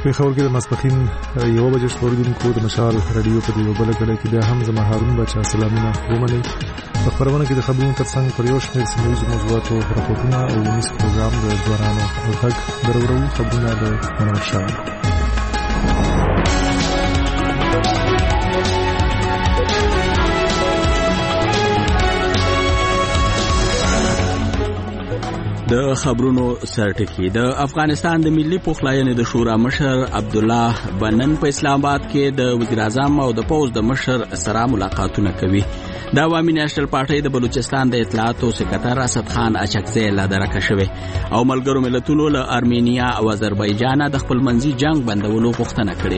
پېښور کې د ماسپښین 1 بجې خبرونکو د مشال رادیو په یو بل کله کې بیا هم زما هارون بچا سلامونه ومني. په خبرونه کې د خبرونو ترڅنګ پر یو شمېر سیمه‌ییزو موضوعاتو راپورټونه او ونیس پروګرام د ځوانانو غږ درورو خبرونه د منور شاه. د خبرونو سرټکی. د افغانستان د ملي پخلاینې د شورا مشر عبدالله بنن په اسلام آباد کې د وزیر اعظم او د پوز د مشر سره ملاقاتونه کوي. د عوامي نېشنل پارټۍ د بلوچستان د اطلاعاتو سکرټر اسد خان اچکزی له درکه شوی او ملګرو ملتونو له ارمینیا او آذربایجان د خپل منځي جنگ بندولو غوښتنه کړې.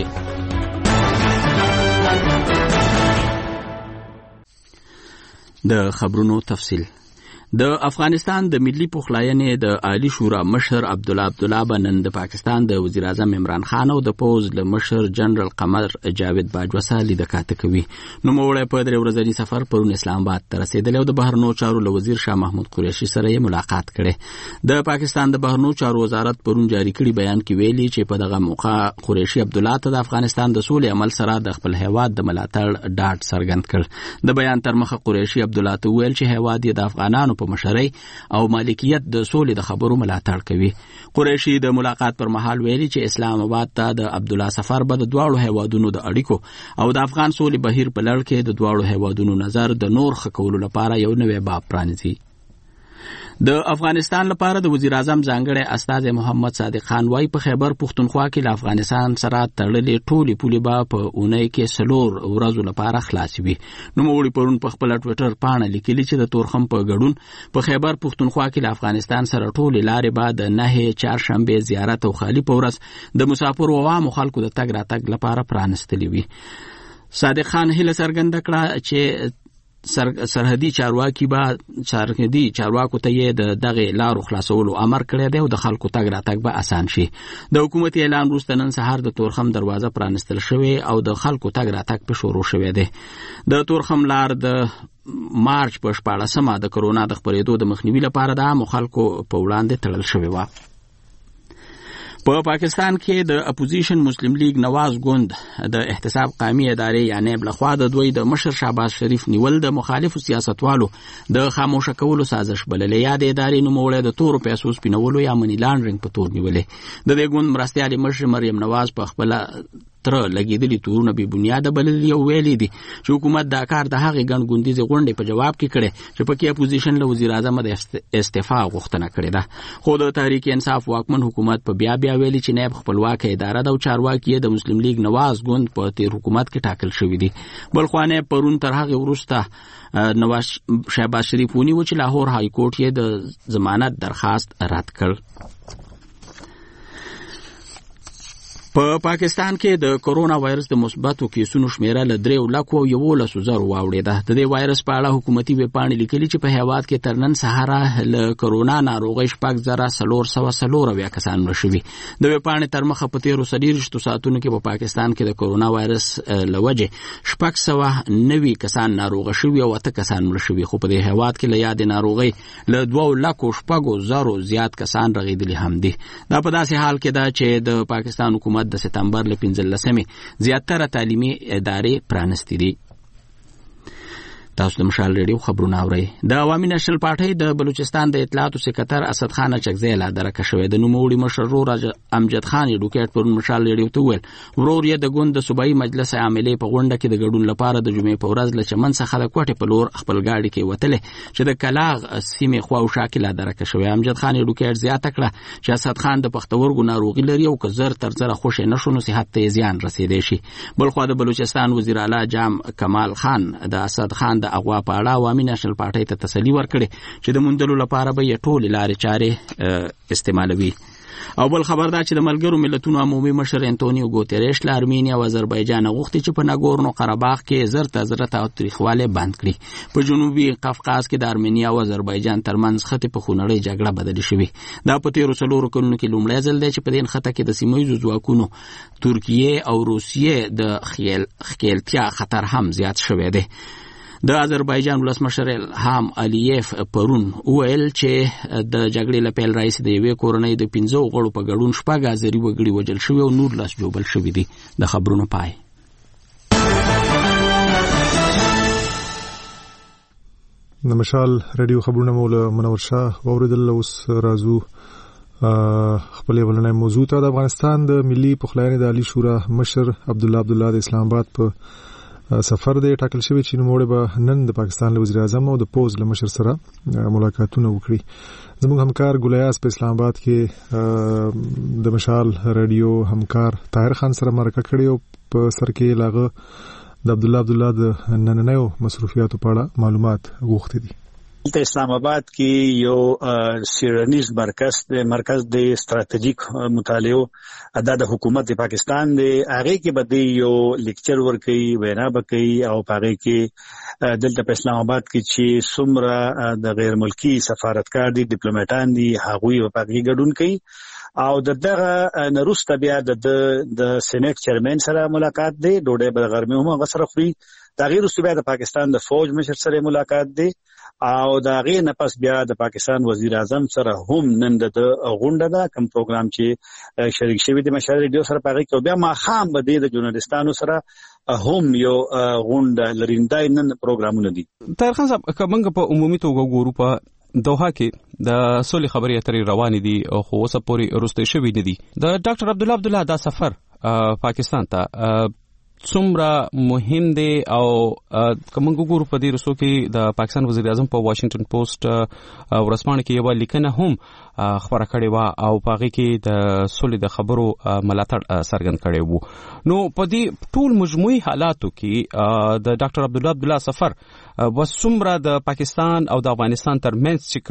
د خبرونو تفصیل. د افغانستان د ملي پخلاینې د عالی شورا مشر عبدالله بنن د پاکستان د وزیر اعظم عمران خان او د پوز له مشر جنرال قمر جاوید باجوا سره لیدکاته کوي. نو موړی په 3 ورځني سفر پرون اسلام آباد ته رسیدلی او د بهرنیو چارو له وزیر شاه محمود قریشي سره یې ملاقات کړي. د پاکستان د بهرنیو چارو وزارت پرون جاری کړي بیان کې ویلي چې په دغه موقع قریشي عبدالله ته د افغانستان د سولې عمل سره د خپل هیواد د ملاتړ ډاډ څرګند کړ. د بیان تر مخه قریشي عبدالله ته ویل چې هیواد یې د افغانانو په مشرۍ او مالکیت د سولې د خبرو ملاتړ کوي. قریشي د ملاقات پر مهال ویلي چې اسلام آباد ته د عبدالله سفر به د دواړو هیوادونو د اړیکو او د افغان سولې بهیر په لړ کې د دواړو هیوادونو نظر د نور ښه کولو لپاره یو نوی باب پرانیزي. د افغانستان لپاره د وزیر اعظم ځانګړی استازی محمد صادق خان وايي په خیبر پښتونخوا کې له افغانستان سره تړلې ټولې پولې به په اونۍ کې 4 ورځو لپاره خلاصې وي. نوموړي پرون په خپل ټویټر پاڼه لیکلي چې د تورخم په ګډون په خیبر پښتونخوا کې له افغانستان سره ټولې لارې به د 9 چهارشنبې زیارت او خالی په ورځ د مسافر او عامو خلکو د تګ راتګ لپاره پرانستلې وي. صادق خان هیله څرګنده کړه چې سرحدي چارواکو ته یې د دغه لارو خلاصولو امر کړی دی او د خلکو تګ راتګ به اسان شي. د حکومت اعلان وروسته نن سهار د تورخم دروازه پرانستل شوې او د خلکو تګ راتګ په شروع شوې ده. د تورخم لار د مارچ په 14مه د کرونا د خپرېدو د مخنیوي لپاره د عامو خلکو په وړاندې تړل شوې و. په پاکستان کې د اپوزیشن مسلم لیگ نواز ګوند د احتساب قومي ادارې یعنی بلخوا د دوی د مشر شهباز شریف نیول د مخالفو سیاستوالو د خاموشه کولو سازش بللې. یا د ادارې نوموړی د تورو پیسو سپینولو یا منی لانډرینګ په تور نیولې. د دې ګوند مرستیالي مشر مریم نواز په خپل تر لګیدلي تورونه به بنیاد بللي او ویلي دي چې حکومت دا کار د هغې ګڼ ګوندیزې غونډې په جواب کې کړی چې پکې اپوزیشن له وزیر اعظم د استعفا غوښتنه کړې ده. خو د تحریک انصاف واکمن حکومت په بیا ویلي چې نایب خپلواکه اداره د چارواکي د مسلم لیگ نواز ګوند په تیر حکومت کې ټاکل شوی دی. بل خوانه پرون تر هغه وروسته نواز شهباز شریف ونیو چې لاهور های کورټ یې د ضمانت درخواست رد کړ. په پاکستان کې د کرونا وایرس د مثبتو کیسونو شمیره له 3,11,000 واوړېده. د دې وایرس په اړه حکومتي ویبپاڼې لیکلي چې په هیواد کې تر نن سهار له کرونا ناروغۍ 4,404 کسان مړه شوي. د ویبپاڼې تر مخه په 13 ساعتونو کې په پاکستان کې د کرونا وایرس له وجې 690 کسان ناروغه شوي او 8 کسان مړه شوي. خو په دې هیواد کې له یادې ناروغۍ له 2,00,000 زیات کسان رغېدلي هم دي. دا په داسې حال کې ده چې د پاکستان حکومت د سپتمبر له 15مې زیاتره تعلیمي ادارې پرانستې دي. تاسو د مشال ریډیو خبرونه اورئ. د عوامي نېشنل پارټۍ د بلوچستان د اطلاعاتو سکرټر اسد خان اچکزی له درکه شوی. د نوموړي مشر ورور امجد خان ایډوکیټ پر مشال ریډیو ته ویل ورور یې د ګوند د صوبایي مجلس عاملې په غونډه کې د ګډون لپاره د جمعې په ورځ له چمن څخه د کوټې په لور خپل ګاډي کې وتلې چې د کلاغ سیمې خوا او شا کې له درکه شوی. امجد خان ایډوکیټ زیاته کړه چې اسد خان د پښتورګو ناروغي لري او که زر تر زره خوشې نشو نو صحت ته زیان رسیدلی شي. بلخوا د بلوچستان وزیر اعلی جام کمال خان د اسد خان د اغوا په اړه عوامي نېشنل پارټۍ ته تسلي ورکړي چې د موندلو لپاره به یې ټولې لارې چارې استعمالوي. او بل خبر دا چې د ملګرو ملتونو عمومي مشر انټونیو ګوتریش له ارمینیا او آذربایجان غوښتي چې په ناګورنو قرهباغ کې زر تزره تاریخواله بند کړي. په جنوبي قفقاز کې د ارمینیا او آذربایجان ترمنځ خطي په خونړۍ جګړه بدل شوې. دا په 13 کلونو کې لومړی ځل دی چې په دې خطه کې د سیمه‌ییزو ځواکونو ترکیه او روسیې د ښکېلتیا خطر هم زیات شوی دی. د آذربایجان ولسمشر الهام الیف پرون ویل چې د جګړې له پیل راهیسې د یوې کورنۍ د 15 غړو په ګډون 6 آذري وګړي وژل شوي او 19 جوبل شوي دي. د خبرونو پای. د مشال رادیو خبرونه مولا منور شاه اوریدل. اوس راځو خپل ولنې موضوع ته. د افغانستان د ملي پخلاینې د عالی شورا مشر عبدالله د اسلام آباد په سفر دی ټاکل شوی چې نوموړی به نن د پاکستان له وزیر اعظم او د پوز له مشر سره ملاقاتونه وکړي. زموږ همکار ګلیاس په اسلام آباد کې د مشال رادیو همکار طاهر خان سره مرکه کړې او په سر کې لاغه د عبدالله د نننیو مصروفیاتو په اړه معلومات غوښتي دي. په اسلام آباد کې یو سیرنیز مرکز د استراتیژیک مطالعه د حکومت د پاکستان دی. هغه کې به یو لیکچر ورکړي، وینا وکړي او هغه کې دلته په اسلام آباد کې چې څومره د غیر ملکی سفارتکار دي، ډیپلوماټان دي، هغوی په هغه ګډون کوي او دغه نروسته بیا د سېنات چیرمن سره ملاقات دی. ډوډۍ به غرمه هم غسر خوري. دا غیر رسوبه د پاکستان د فوج مشر سره ملاقات دی او دا غیر نه پس بیا د پاکستان وزیر اعظم سره هم نن د غونډه ده کوم پروګرام چې شریک شوی د مشال ریډیو سره پاره کې بیا ما خام به د جورنالستانو سره هم یو غونډه لريندای نن پروګرامونه دي. طاهر خان صاحب کومه په عمومي توګه ګورو په دوحه کې د سولې خبرې اترې روانې دي او خو اوسه پورې وروسته شوي نه دي. د ډاکټر عبدالله دا سفر پاکستان ته څومره مهم دی او کومه ګورو په دې رسو کې د پاکستان وزیر اعظم په واشنگټن پوسټ ورسپانه کې یو لیکنه هم خبره کړې و او په هغه کې د سولې د خبرو ملاتړ څرګند کړی وو. نو په دې ټول مجموعي حالاتو کې د ډاکټر عبدالله سفر وسومره د پاکستان او د افغانستان ترمنځ چې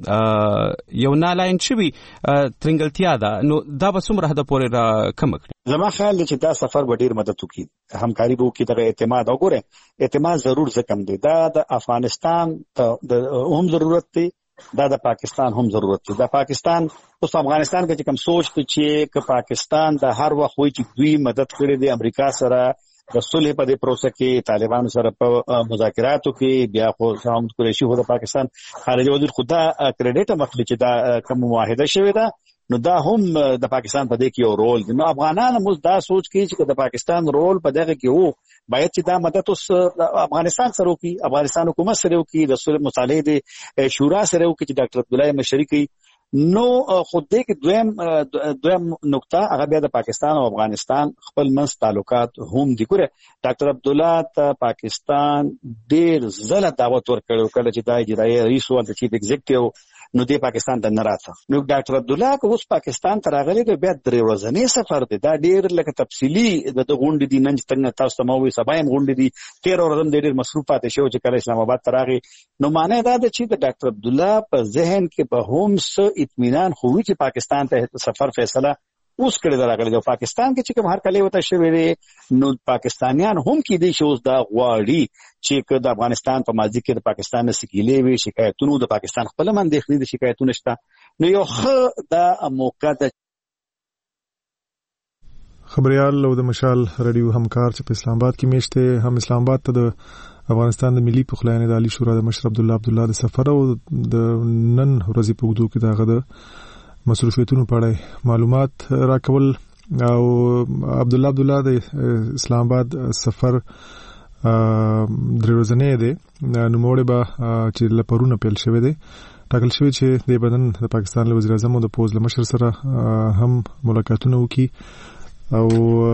کوم یو نالاین شوی ترنګلتیا ده، نو دا به څومره حد پورې را کم کړي؟ زما خیال دی چې دا سفر به ډیر مدد وکړي، همکاري به وکړي، دغه اعتماد وګوره. اعتماد ضرور زکم دی، دا د افغانستان ته هم ضرورت دی، دا د پاکستان هم ضرورت دی. د پاکستان اوس افغانستان کې کوم سوچ ته چې پاکستان د هر وخت وایي چې دوی مدد کړي دی امریکا سره د صلح په دې پروسه کې، طالبانو سره په مذاکراتو کې، بیا خو محمد قریشي هو د پاکستان خارجه وزیر خدا کریډټ مخلي چې دا کوم معاهده شوی ده، نو دا هم د پاکستان په دې کې یو رول دی. نو افغانان هم دا سوچ کوي چې د پاکستان رول په دغه کې وو، باید چې دا مدد اوس افغانستان سره وکړي، افغانستان حکومت سره وکړي، د صلح مصالحې د شورا سره وکړي چې ډاکټر عبدالله مشري کوي. نو خود دې کې دویم نقطه هغه بیا د پاکستان او افغانستان خپل منځ تعلقات هم دي. ګوره ډاکټر عبدالله ته پاکستان ډیر زله دعوت ورکړو کله چې دا اجرایي رئیس او د چیف ایگزیکټیو نو دې پاکستان ته نه راځه. نو ډاکټر عبدالله که اوس پاکستان ته راغلی دی بیا 3 ورځې سفر دی، دا ډیر لکه تفصیلی د غونډې دي. نن څنګه تاسو ته مو وی سبا هم غونډې دي، 13 ورځې ډیر مصروف پاتې شو چې کله اسلام آباد ته راغی. نو معنی دا ده چې د ډاکټر عبدالله په ذهن کې په هم څه اطمینان خو چې پاکستان ته سفر فیصله اوس کړی دا راغلی دی. پاکستان کې چې کوم هر کله وته شوی دی، نو پاکستانیان هم کې دي چې اوس دا غواړي چې د افغانستان په ماضي کې د پاکستان سکیلې وي شکایتونو، د پاکستان خپل مندخني د شکایتونو شته. نو یو ښه دا موقع ده. خبريال او د مشال رادیو همکار چې په اسلام آباد کې میشته هم اسلام آباد ته د افغانستان د ملي پخلاینې د عالی شورا د مشر عبدالله د سفر او د نن ورځې په وګړو کې داغه د مصروفیتونو په اړه معلومات راکول او عبدالله د اسلام آباد سفر 3 ورځې دی. نو موږ به چې لپرونه پیل شوی دی ټاکل شوی چې د بدن د پاکستان له وزیر اعظم او د پوز له مشر سره هم ملاقاتونه وکړي او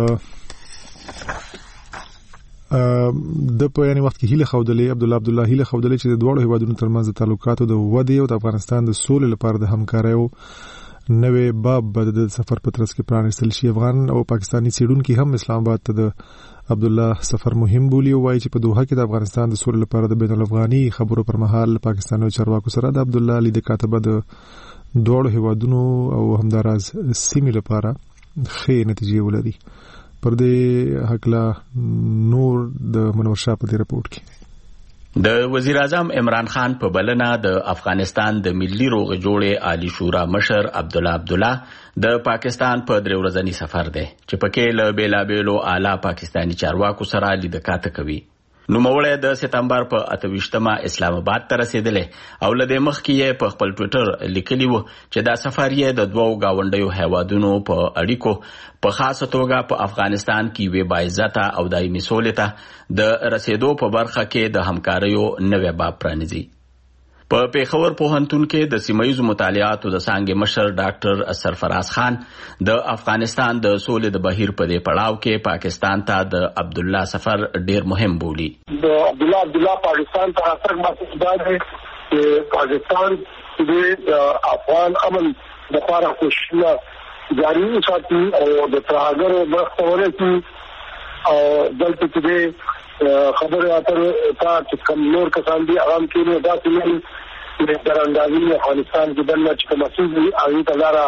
د په یعنی وخت کې هیله خودلې عبدالله هیله خودلې چې د دوه هیوادونو ترمنځ د تعلقاتو د ودې او د افغانستان د سولې لپاره د همکارۍ او نوې باب د سفر په ترڅ کې پرانیستل شي. افغان او پاکستانی څېړونکي هم اسلام آباد ته د عبدالله سفر مهم بولي او وایي چې په دوحه کې د افغانستان د سولې لپاره د بین الافغاني خبرو پر مهال پاکستاني چارواکو سره د عبدالله لید کاتبه د دوه هیوادونو او همداراز سیمې لپاره ښې نتیجې ولري. پر دې حقلا نور د منور شاه په دې رپورت کې د وزیر اعظم عمران خان په بلنه د افغانستان د ملي روغ جوړې عالی شورا مشر عبدالله د پاکستان په 3 ورځنی سفر دی چې پکې له بیلابېلو اعلی پاکستانی چارواکو سره لیدکاته کوي. نوموړی د سپتمبر په 28مه اسلام آباد ته رسیدلې او لدې مخکې یې په خپل ټویټر لیکلی و چې دا سفر یې د دوو گاونډیو هیوادونو په اړیکو په خاصه توګه په افغانستان کې وی باعزته او دایمي سولې ته د رسیدو په برخه کې د همکاریو نوې باب پرانیزي. په پیښور پوهنتون کې د سیمه‌ییزو مطالعاتو د څانګې مشر ډاکټر سرفراز خان د افغانستان د سولې د بهیر په دې پړاو کې پاکستان ته د عبدالله سفر ډیر مهم بولي. د عبدالله پاکستان ته اثر مقصود دی چې پاکستان د افغان امن لپاره کوششونه جاري وساتي او د ترهګرو مرسته ورکړي او دلته کې خبره اترې ته کوم نور کسان دي عوام کې نه داسې د تراندازي افغانستان کې دنه چې مسؤل دي هغه ته لاره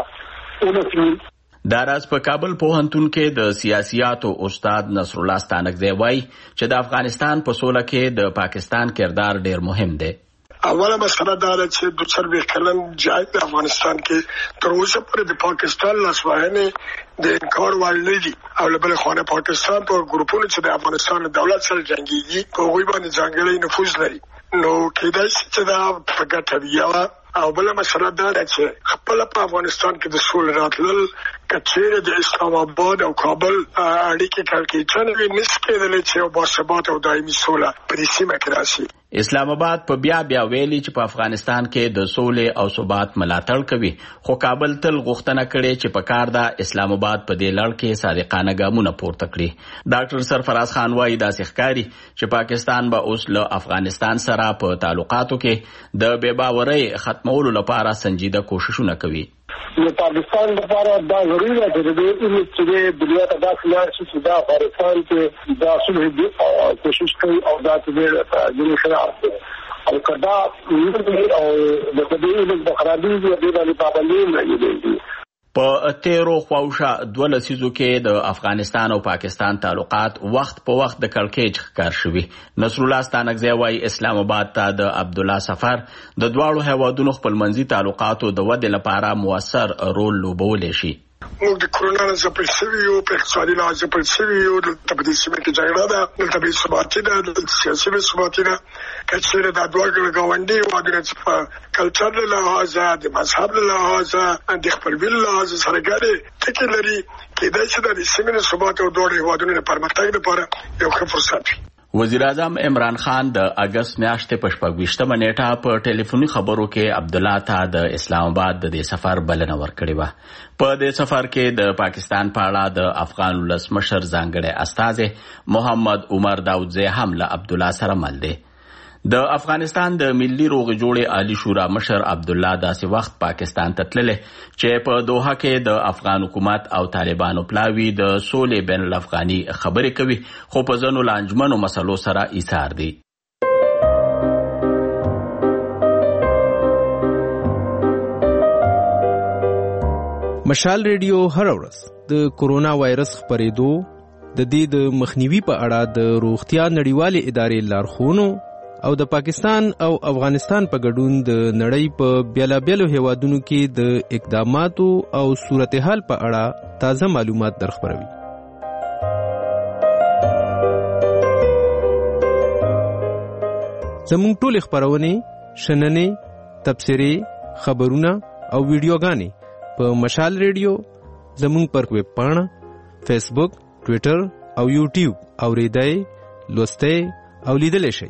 ونسي. داراز په کابل پوهنتون کې د سیاسياتو استاد نصر الله ستانکزی وایي چې د افغانستان په سوله کې د پاکستان کردار ډیر مهم دی. اوله مسله دا ده چې د څلوېښت کلن جنګ په افغانستان کې تر اوسه پورې د پاکستان لاسوهنې د انکار وړ نه دي او له بلې خوا پاکستان په ګروپونو چې د افغانستان دولت سره جنګيږي په هغوی باندې ځانګړی نفوذ لري. نو کېدای شي چې دا په ګټه وي. او بله مسله دا ده چې خپل په افغانستان کې د سولې راتلل کچېره د اسلام آباد او کابل اړیکې کړکېچن وي نشي کېدلی چې یو باثباته او دایمي سوله په دې سیمه کې راشي. اسلام آباد په بیا ویلي چې په افغانستان کې د سولې او ثبات ملاتړ کوي خو کابل تل غوښتنه کړې چې په کار ده اسلام آباد په دې لړ کې صادقانه ګامونه پورته کړي. ډاکټر سرفراز خان وایي داسې ښکاري چې پاکستان به اوس له افغانستان سره په تعلقاتو کې د بې باورۍ ختمولو لپاره سنجیده کوششونه کوي. نو پاکستان لپاره دا ضروري ده چې د دې چې دنیا ته داسې لار شي چې دا افغانستان کې دا صلح کوشش کوي او دا چې د خلاف او کدا او د دې د خرابې د دې پابندي نه په تیرو خواوشا 2 لسیزو کې د افغانستان او پاکستان تعلقات وخت په وخت د کړکېچ ښکار شوي. نصر الله ستانکزی وایي اسلام آباد ته د عبدالله سفر د دواړو هیوادونو خپلمنځي تعلقاتو د ودې لپاره موثر رول لوبولی شي. موږ د کرونا نه ځپل شوي یو، په اقتصادي لحاظ ځپل شوي یو، دلته په دې سیمه کې جګړه ده، دلته بې ثباتي ده، دلته سیاسي بې ثباتي ده. که چېرې دا دوه ګاونډي هېوادونه چې په کلچر له لحاظه د مذهب له لحاظه د خپلوي له لحاظه سره ګډې ټکي لري، کېدای شي دا د سیمې د ثبات او دواړو هېوادونو د پرمختګ لپاره یو ښه فرصت وي. وزیر اعظم عمران خان د اگست میاشتې په 26مه نیټه په ټلیفوني خبرو کې عبدالله ته د اسلام آباد د دې سفر بلنه ورکړې وه. په دې سفر کې د پاکستان په اړه د افغان ولسمشر ځانګړی استازی محمد عمر داودزی هم له عبدالله سره مل دی. د افغانستان د ملي روغې جوړې عالی شورا مشر عبدالله داسې وخت پاکستان ته تللی چې په دوحه کې د افغان حکومت او طالبانو پلاوي د سولې بین الافغاني خبرې کوي خو په ځینو لانجمنو مسلو سره ایثار دي. مشال ریډیو هر ورځ د کورونا وایرس خپرېدو د دې د مخنیوي په اړه د روغتیا نړیوالې ادارې لارښوونو او د پاکستان او افغانستان په ګډون د نړۍ په بیلابیلو هیوادونو کې د اقداماتو او صورتحال په اړه تازه معلومات درخبروي. زموږ ټول خبرونه، شننې، تبصرې، خبرونه او ویډیوګانې په مشال ریډیو، زموږ پر ویب پاڼه، فیسبوک، ټویټر او یوټیوب اوریدای، لوستای او لیدلی شئ.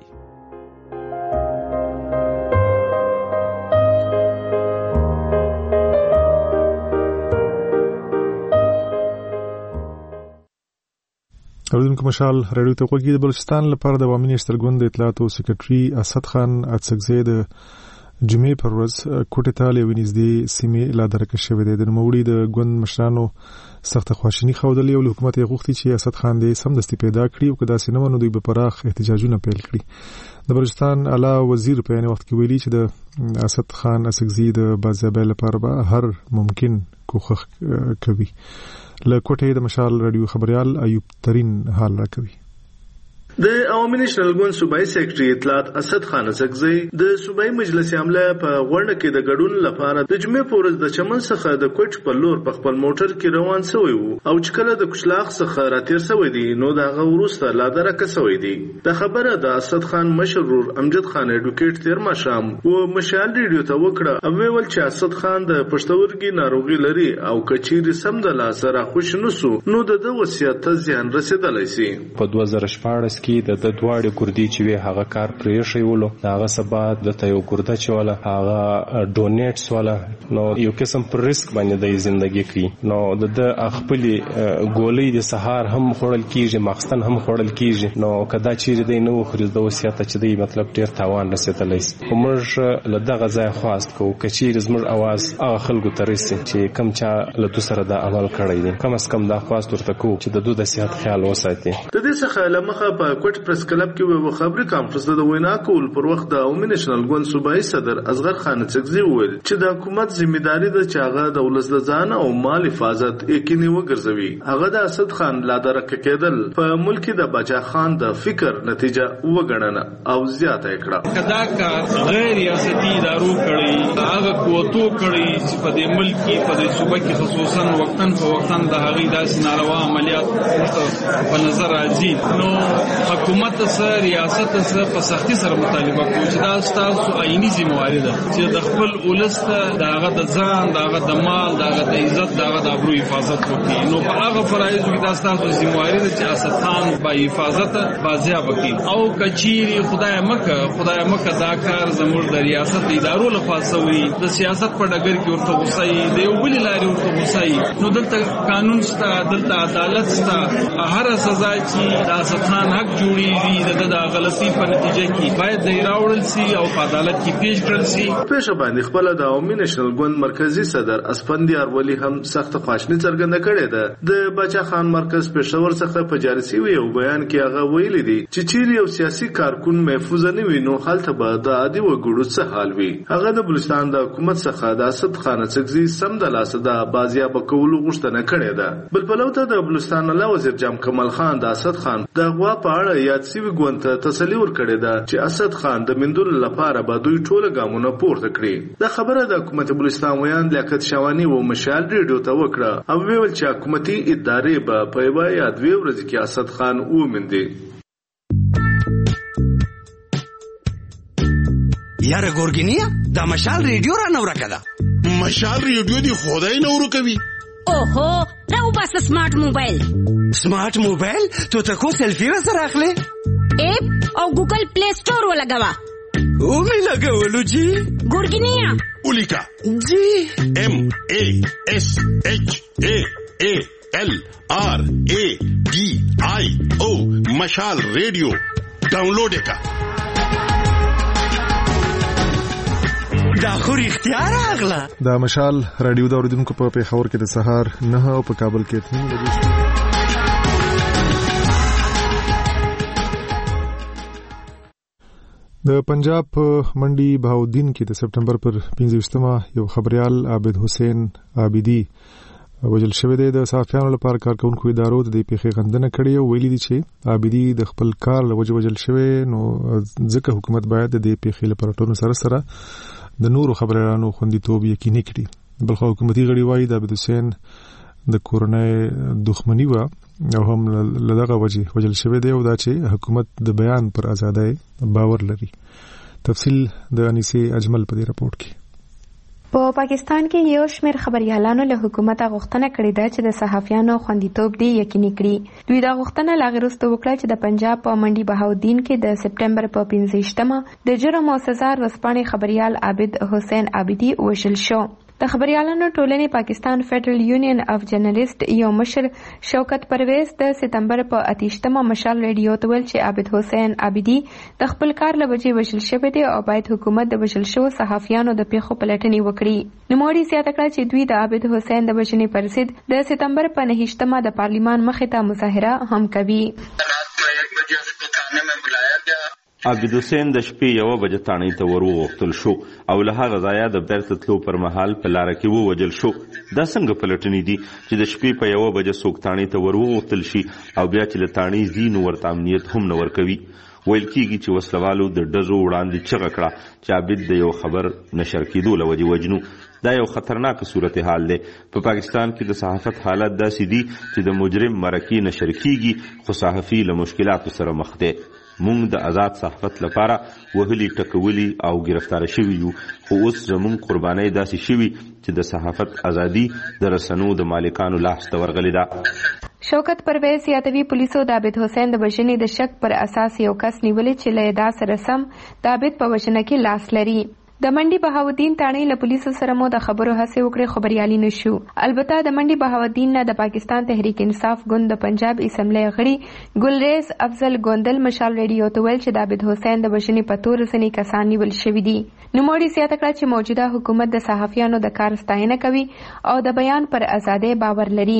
اوریدونکو مشال رادیو ته غوږی. د بلوچستان لپاره د عوامي نشتر ګوند د اطلاعاتو سکرټري اسد خان اڅکزی د جمعې پر ورځ کوټې ته له ونیزدې سیمې لا درکه شوې ده. د نوموړي د ګوند مشرانو سخت خواشیني ښودلې او له حکومت یې غوښتي چې اسد خان دې سمدستي پیدا کړي او که داسې نه ونه دوی به پراخ احتجاجونه پیل کړي. د بلوچستان اعلی وزیر په یعنی وخت کې ویلي چې د اسد خان اڅکزي د بازیابۍ لپاره به هر ممکن کوښښ کوي. له کوټې د مشال رادیو خبريال ایوب ترين حال راکوي. د عوامي نېشنل ګوند صوبایي سیکرټري اطلاعات اسد خان زګزی د صوبایي مجلس عامله په غونډه کې د ګډون لپاره د جمعې په ورځ د چمن څخه د کوټ په لور په خپل موټر کې روان شوی وو او چې کله د کوچلاغ څخه راتیر شوی دی نو د هغه وروسته لا درکه شوی دی. د خبره د اسد خان مشرور امجد خان اډوکیټ تیر ماشام و مشال ریډیو ته وکړه او ویل چې اسد خان د پښتورګي ناروغي لري او کچيري سم د لاسره خوش نسو نو د وصیت ته زیان رسیدلی سي. په 2014 کې د دواړو ګردي چې وی هغه کار پرې شویولو هغه سبا د یو ګرده چې ولا هغه ډونیټس ولا نو یو قسم پر ریسک باندې د ژوندۍ کوي نو د خپل ګولې د سهار هم خورل کیږي مخستن هم خورل کیږي نو کدا چې د نو خرید د وصیت چې دی مطلب ډیر تاوان رسیدلی سي. موږ له دغه ځای خواست کوو کچیر زموږ आवाज هغه خلکو ته رسي چې کم چا له تو سره د عمل کړی دی کم از کم دا خواست ورته کوو چې د دوی د صحت خیال وساتي. د دې څخه لمخه په کوټ پریس کلب کې یو خبري کانفرنس د وینا کول پر وخت د عوامي نېشنل ګوند صوبایي صدر اصغر خان زګزی وویل چې د حکومت ځمېداري د چاغه د ولس د ځان او مال حفاظت یقیني وګرځوي. هغه د اسد خان لا درک کېدل په ملک د باچا خان د فکر نتیجه وګڼنه او زیاته کړه. کدا کا غیر ریاستي ادارو کړي هغه قوتو کړي چې په دې ملک کې په دې صوبه کې خصوصا وقتن په وقتن د هغې داسې ناروا عملیات په نظر راځي نو حکومت سره ریاست سره په سختي سره مطالبه کوي چې دا ستاسو عیني ذمہواری ده چې د خپل ولس ته د هغه د ځان د هغه د مال د هغه د عزت د هغه د ابرو حفاظت وکړي. نو په هغه فرایض کې دا ستاسو ذمہواری ده چې اسد خان په حفاظت بازیاب کړي او کچيري خدای مکه دا کار زموږ د ریاست ادارو لخوا سوي د سیاست په ډګر کې ورته غوسای دی او بل لاري ورته غوسای نو دلته قانون شته دلته عدالت شته هر سزا چې د اسد خان حق جوړیږي د غلطي په نتیجه کې باید د راوړل سي او په عدالت کې پیش کړل سي. پېښه باندې خپل د عوامي نېشنل ګوند مرکزی صدر اسفندیار ولی هم سخت خواشنی څرګنده کړې ده. د باچا خان مرکز پېښور څخه په جاري شوی یو بیان کې هغه ویلي دي چې چیرې یو سیاسي کارکون محفوظ نه وي نو هلته به د عادي وګړو څه حال وي. هغه د بلوچستان د حکومت څخه د اسد خان زګزی سم د لاسه د بازیاب کولو غوښتنه کړې ده. بل پلو ته د بلوچستان له وزیر جام کمال خان د اسد خان د غوا په اړه یاد سوي ګوند ته تسلی ورکړې ده چې اسد خان د مندول لپاره به دوی ټول ګامونه پورته کړي. د خبره د حکومت بلوچستان ویان لیاقت شوانی و مشال ریډیو ته وکړه او ویل چې حکومتي ادارې به په یوه یا دوه ورځې کې اسد خان وموندي. یاره ګورګینیا دا مشال ریډیو را نو راکړه. مشال ریډیو دی خدای نو ورکوي. اوهو راو بس سمارټ موبایل تو تکو سیلفی را سره اخلي اپ او ګوګل پلی سٹور ولګوا او می لګولو جی ګورګینیا اولیکا جی MASHALRADIO مشال ریډیو ډاونلوډ کا دا خو اختیار اغلا. دا مشال رادیو دا اوریدونکو په پیښور کې د سهار 9 او په کابل کې 3 بجې. د پنجاب منډي بهاودین کې د سپټمبر پر 15مه یو خبريال عابد حسین عابدی وجل شوی دی. د صحافیانو لپاره کارکونکو ادارو د دې پیښې غندنه کړې او ویلي دي چې عابدی د خپل کار له وجل شوی نو ځکه حکومت باید د دې پیښې لپاره ټول سره د نورو خبريالانو خوندیتوب یقیني کړي. بلخو حکومتي غړي وایي د عابد حسین د کورونای دښمنی و او هم لدغه وجل شوی دی او دا چې حکومت د بیان پر ازادۍ باور لري. تفصیل د انیسه اجمل په دې رپورت کې. په پاکستان کې یو شمېر خبريالانو له حکومت غوښتنه کړې ده چې د صحافیانو خوندیتوب دی یقیني کړي. دوی دا غوښتنه لا غوښتنه وکړه چې د پنجاب په منډي بهاودین کې د سپټمبر په 15مه د جرم او سزا ورځپاڼې خبريال عابد حسین عابدی وشل شو. د خبريالانو ټولنې پاکستان فدرل یونین اف جرنالست یو مشر شوکت پرویز د سپتمبر په 28مه مشال ریډیو ته ویل چې عابد حسین عابدی د خپل کار له وجې وژل شوی دی او باید حکومت د وژل شوو صحافیانو د پیښو پلټنې وکړي. نوموړي زیاته کړه چې دوی د عابد حسین د وژنې پر ضد د سپتمبر په 9مه د پارلیمان مخې ته مظاهره هم کوي. عابد حسین د شپې 1 بجې تاڼۍ ته وروغوښتل شو او له هغه ځایه د بیرته تلو پر مهال په لاره کې ووجل شو. دا څنګه پلټنې دي چې د شپې په 1 بجې څوک تاڼۍ ته وروغوښتل شي او بیا چې له تاڼۍ ځي نو ورته امنیت هم نه ورکوي. ویل کېږي چې وسلوالو د ډزو وړاندې چغه کړه چې عابد د یو خبر نشر کېدو له وجې وجنو. دا یو خطرناک صورتحال دی. په پاکستان کې د صحافت حالت داسې دي چې د مجرم مرکې نشر کېږي خو صحافي له مشکلاتو سره مخ دی. مونږ د آزاد صحافت لپاره وهلي ټکولي او گرفتار شوي یو، خو اوس زمونږ قربانۍ داسې شوي چې د صحافت ازادي د رسنو د مالکانو لاس ته ورغلې ده. شوکت پرویز یادوي پولیسو د عابد حسین د وژنې د شک پر اساس یو کس نیولې چې له ادعا سره سم د عابد په وژنه کې لاس لري. د منډي بهاودین تاڼۍ له پولیسو سره مو د خبرو هڅه وکړې خو بریالي نشو. البته د منډي بهاودین نه د پاکستان تحریک انصاف ګوند د پنجاب اسمبلی غړي ګلریز افضل ګوندل مشال ریډیو ته ویل چې د عابد حسین د وژنې په تور ځینې کسان نیول شوي دي. نوموړي زیاته کړه چې موجوده حکومت د صحافیانو د کار ستاینه کوي او د بیان پر ازادۍ باور لري.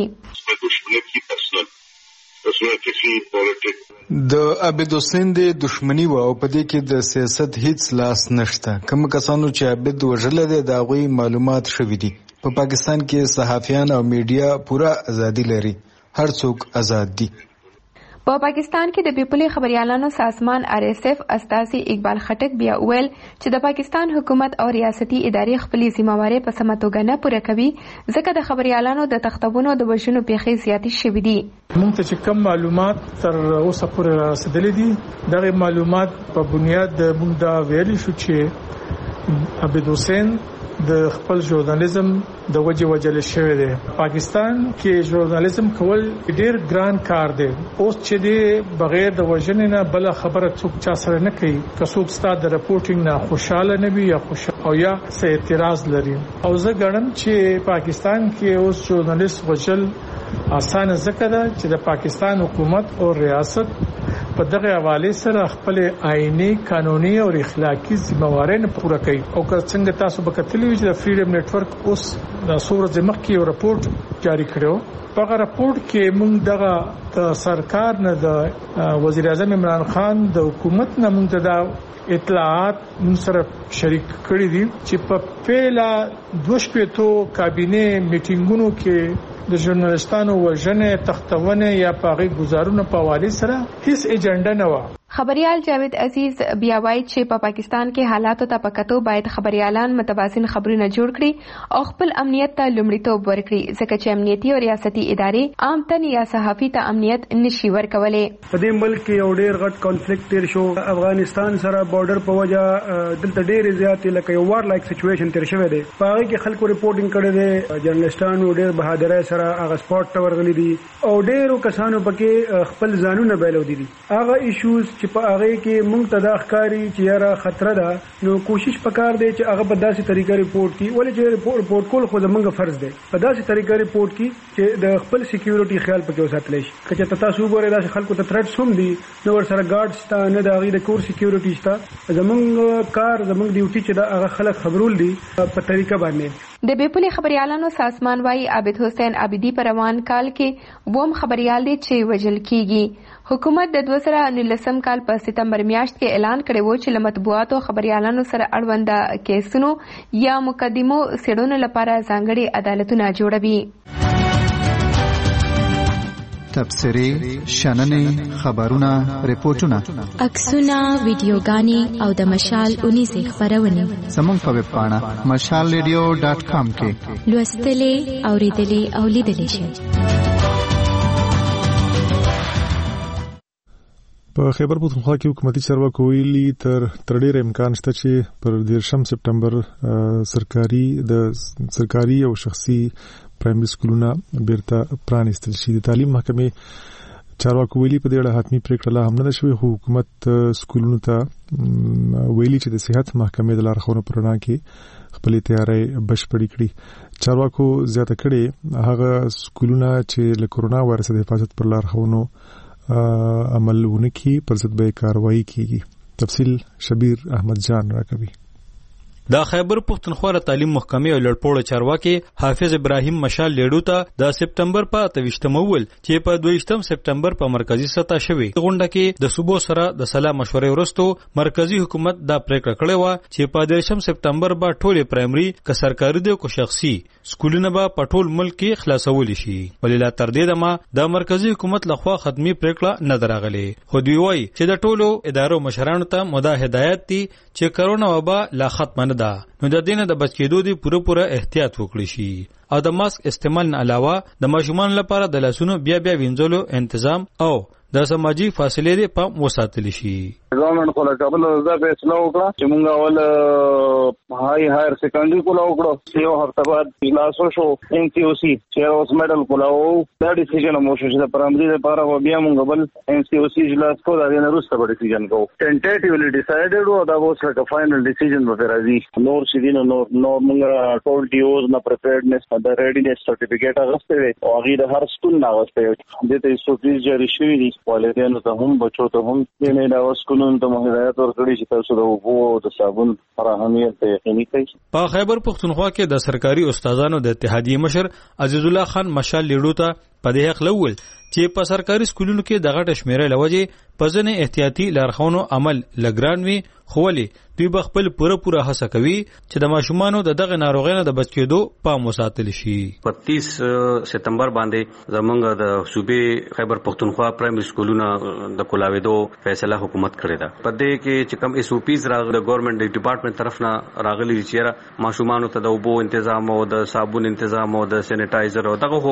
د عابد حسین د دښمنی و او په دې کې د سیاست هیڅ لاس نشته. کوم کسانو چې عابد وژل دي دا غوي معلومات شوي دي. په پاکستان کې صحافیان او میډیا پورا ازادي لري. هر څوک آزاد دي. په پاکستان کې د پیپلي خبريالانو سازمان RSF استازي اقبال خټک بیا ویل چې د پاکستان حکومت او ریاستي ادارې خپل ذمہواري په سمه توګه نه پوره کوي ځکه د خبريالانو د تختبونو د وژنو پیښې زیاتې شوې دي. موږ ته چې کم معلومات تر اوسه پورې رسیدلي دي دغه معلومات په بنیاد موږ دا ویلي شو چې عابد حسین د خپل ژورنالیزم د وجل شوی دی. پاکستان کې ژورنالیزم کول ډیر ګران کار دی. اوس چې دی بغیر د وژنې نه بل خبره څوک چا سره نه کوي. که څوک ستاسو د رپورټینګ نه خوشاله نه وي یا خوشاله او یا څه اعتراض لري او زه ګڼم چې پاکستان کې اوس ژورنالیست وژل اسانه ځکه ده چې د پاکستان حکومت او ریاست په دغه حواله سره خپل آئینی قانوني او اخلاقی ذمہواري نه پوره کوي. او که څنګه تاسو به کتلی چې د فریډم نتورک اوس د سورج مخکې یو رپورت جاری کړو. په هغه رپورت کې موږ دغه د سرکار نه د وزیر اعظم عمران خان د حکومت نه موږ د اطلاعات موږ سره شریک کړی دي چې په پیلا 2 کابینه میټینګونو کې د ژورنالستانو وژنې تختونه یا پاغي گزارونه په حواله سره هیڅ ایجنډا نه و. خبريال جاوید عزیز بیا وایي چې په پاکستان کې حالاتو ته پکتو باید خبريالان متوازن خبرونه جوړ کړي او خپل امنیت ته لومړیتوب ورکړي ځکه چې امنیتي او ریاستي ادارې عام تن یا صحافي ته امنیت نشي ورکولای. په دې ملک کې یو ډیر غټ کانفلیکټ تیر شو. افغانستان سره بارډر په وجه دلته ډیر زیات لکه یو وار لایک سچويشن تیر شوی دی. په هغه کې خلکو ریپورټینګ کړي دي. جرنالستانو ډیر بهادرۍ سره هغه سپاټ ته ورغلي دي او ډیرو کسانو پکې خپل ځانونه بایلو دي. هغه ایشوز چې په هغه کې مونږ ته دا ښکاری چې یاره خطر ده نو کوشش وکړ دی چې هغه په داسې طریقې ریپورت کړي ولې چې ریپورت کول خو زمونږ فرض دی په داسې طریقې ریپورت کړي چې د خپل سکیورټي خیال پکې وساتل شي. که تاسو وګورئ داسې خلکو ته تھریټس هم دي نو ور سره ګارډز ته نه د هغې د کور سکیورټي شته. زمونږ کار زمونږ ډیوټي چې دا هغه خلک خبرول دي په طریقه باندې. د بیپلي خبريالانو سازمان وايي عابد حسین عابدي په روان کال کې ووم خبريال دي چې وژل کیږي. حکومت د 2019 کال په ستمبر میاشت کې اعلان کړی و چې مطبوعاتو خبريالانو سره اړوند کیسونو یا مقدمو څېړنو لپاره ځانګړي عدالتونه جوړوي. تبصرې، شننې، خبرونه، ریپورتونه، عکسونه، ویډیوګانې او د مشال 19 خبرونه زموږ په ویب پاڼه mashalradio.com کې لوستلې، اوریدلې او لیدلې شئ. په خیبر پختونخوا کې حکومتي چارواکو ویلي تر ډېر امکان شته چې پر 13 سپټمبر سرکاري او شخصي پرایمري سکولونه بیرته پرانیستل شي. د تعلیم محکمې چارواکو ویلي په دې اړه حتمي پریکړه لا هم نه ده شوې خو حکومت سکولونو ته ویلي چې د صحت محکمې د لارښوونو پر وړاندې کې خپلې تیاری بشپړې کړي. چارواکو زیاته کړې هغه سکولونه چې له کورونا وایرس د حفاظت پر لارښوونو عمل ونکړي پر ضد به کاروایی کیږي. تفصیل شبیر احمد جان راکوي. د خیبر پښتونخوا تعلیم محکمې او لړپوړ چارواکي حافظ ابراهیم مشال لیډو ته د سپتمبر په 28 مول چې په 22 سپتمبر په مرکزی سطح شوی غونډه کې د صوبو سره د سلا مشورې وروسته مرکزی حکومت دا پریکړه کړې و چې په 13 سپتمبر به ټول پرایمري که سرکاري دي او شخصي سکولونه به په ټول ملک کې خلاصول شي ولې لا تر دې دمه د مرکزی حکومت لخوا ختمي پریکړه نه دراغلي خو دوی وایي چې د ټولو ادارو مشرانو ته مده هدایت دي چې کرونا وبا لا ختم نه ده نو د دینه د بچکیدو دی پوره احتیاط وکړي شي او د ماسک استعمال نه علاوه د ماشومان لپاره د لاسونو بیا وینځلو تنظیم او د سماجی فاصلې دی په وساتل شي ګورنمنت کوله کابل دا فیصله وکړه چې موږ اول هایر سیکنډري کوله وکړو یو هفته بعد کلاسو شو ان سی او سی چې اوس میډل کوله او دا ډیسیژن مو شو چې د پرامري لپاره بیا موږ بل ان سی او سی جلاس کو دا نه روسته به ډیسیژن کو ټینټیټیولی ډیسایډډ او دا اوس لکه فائنل ډیسیژن به راځي نور شیدینو نور موږ ټول ډیوز نه پریپیرډنس د ریډینس سرټیفیکیټ اغسته او هغه د هر سکول نه اغسته دي ته سوفیز جری شوی دي والدینو ته هم بچو ته هم نه دا اوس ته هدایت ورکړي چې تاسو د اوبو او د صابون فراهمیت یقیني کړئ. په خیبر پښتونخوا کې د سرکاري استادانو د اتحادیې مشر عزیز الله خان مشال لیډو ته په دې حق لول چې په سرکاري سکولونو کې د غټ شمیرې لوجې په ځنې احتیاطي لارښوونو عمل لګران وي خو ولې دوی به خپل پوره هڅه کوي چې د ماشومانو د دغه ناروغیو د بچ کېدو پام وساتل شي. 25 سپتمبر باندې زمونږ د صوبې خیبر پښتونخوا پرایمري سکولونو د کولاوېدو فیصله حکومت کړې ده. په دې کې چې کوم اس او پیز راغلي د ګورنمنت ډپارټمنټ طرف نه راغلي چې ماشومانو ته د اوبو تنظیم او د صابون تنظیم او د سینیټایزر او دغه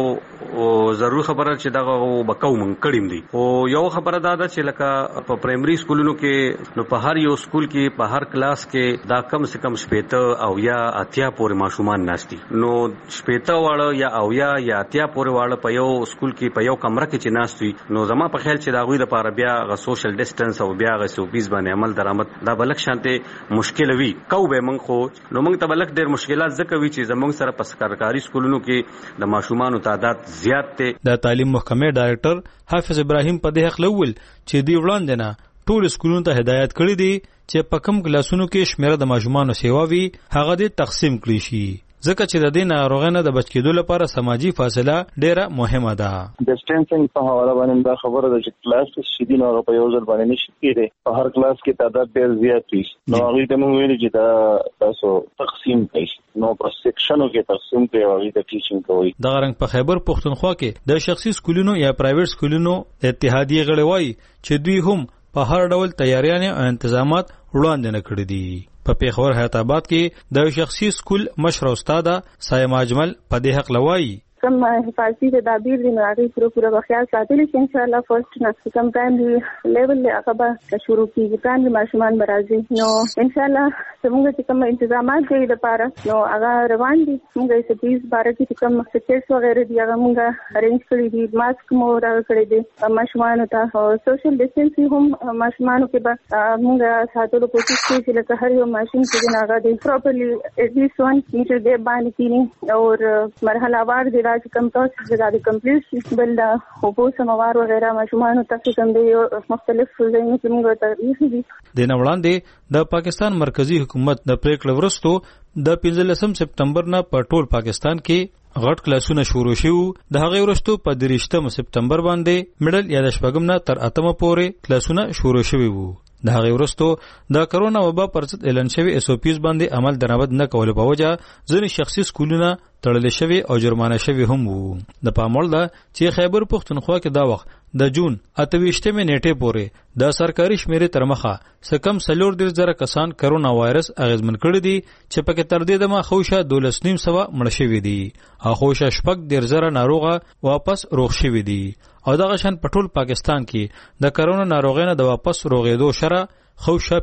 ضروري خبره چې دغه بکاو مونږ کړیم دي. او یو خبره دا ده چې لکه په پرایمري سکولونو کې نو په هر یو سکول کې په هر کلاس کې دا کم سے کم 80 او یا 80 پورې ماشومان ناشتي نو 80 واړه یا او یا 80 پورې واړه په یو سکول کې په یو کمره کې چې ناشتي نو زما په خیال چې دا غوي د لپاره بیا غ سوشل ډیسټنس او بیا غ سوپیز باندې عمل درآمد دا بلک شانته مشکل وي کو به من خو نو موږ ته بلک ډېر مشکلات ځکه وي چې زموږ سره په سرکاري سکولونو کې د ماشومانو تعداد زیات دی. د تعلیم محکمې ډایریکټر حافظ ابراهیم په دې حق لول چې دی وړاندې نه ټول سکولونو ته هدایت کړی دی چې په کم کلاسونو کې شمیره د ماشومانو سیوا وي هغه دې تقسیم کړي شي ځکه چې د دې ناروغیو د بچ کېدو لپاره سماجی فاصله ډیره مهمه ده. ډیسټنسینګ په حواله باندې دا خبره ده چې کلاس کې شیدین هغه په یو ځل باندې نشي کېږي په هر کلاس کې تعداد ډیر زیات وي نو هغه ته موږ ویل چې دا تاسو تقسیم کړئ نو په سیکشنو کې تقسیم کړئ او د ټیچینګ کوي. د غرنګ په خیبر پښتونخوا کې د شخصي سکولونو یا پرایویټ سکولونو اتحادیې غړي وایي چې دوی هم په هر ډول تیاریانه او تنظیمات وړاندې نه کړی دي. په پیښور حیات آباد کې د شخصي سکول مشر استاد سایما اجمل په دې حق لوي کم حفاظتي تدابیر دي نو هغه پوره بخیال ساتل شي ان شاء الله فرست نه کم پرایمري لیول له هغه شروع کیږي پرایمري ماشومان برازي نو ان شاء الله څنګه چې کوم تنظیمات دي د پاره نو هغه روان دي موږ یې سپیس بار کې کوم سټیټس وغیرہ دي هغه موږ ارینج کړی دي ماسک مو راکړی دي ماشومان ته سوشل ډیسټنسینګ هم ماشومان کې به موږ ساتلو کوشش کوي چې لکه هر یو ماشين چې هغه دي پراپرلی ایٹ لیسٹ 1 میټر دی باندې کینی او مرحله وار دي چې کم تاسو زګادي کمپلیټ بل دا اوبو سموار وغیرہ ماشومان ته څنګه دي مختلف ځایونو کې موږ ته ایسي د نن وړاندې د پاکستان مرکزی حکومت د پریکړې ورستو د 15 سپتمبر نه په ټول پاکستان کې غټ کلاسونه شروع شو د هغه ورستو په 13 سپتمبر باندې میډل یا د شپږم نه تر اتمه پورې کلاسونه شروع شوي وو. د هغه ورستو د کرونا وبا پرڅ اعلان شوی اس او پیز باندې عمل درآمد نه کول په وجه ځینې شخصي سکولونه تړل شوی او جرمانه شوی هم وو. د پاموړ ده چې خیبر پښتونخوا کې دا وخت د جون 28 نیټه پورې د سرکاري شمیرې تر مخه سکم 4.0 کسان کرونا وایرس اغیزمن کړی دي چې پکې تر دې دمه خوشه 12.9 مړ شوی دي او خوشه 4.0 ناروغه واپس روغ شوی دي او دغه شان په ټول پاکستان کې د کرونا ناروغیو د واپس روغېدو شره خوشه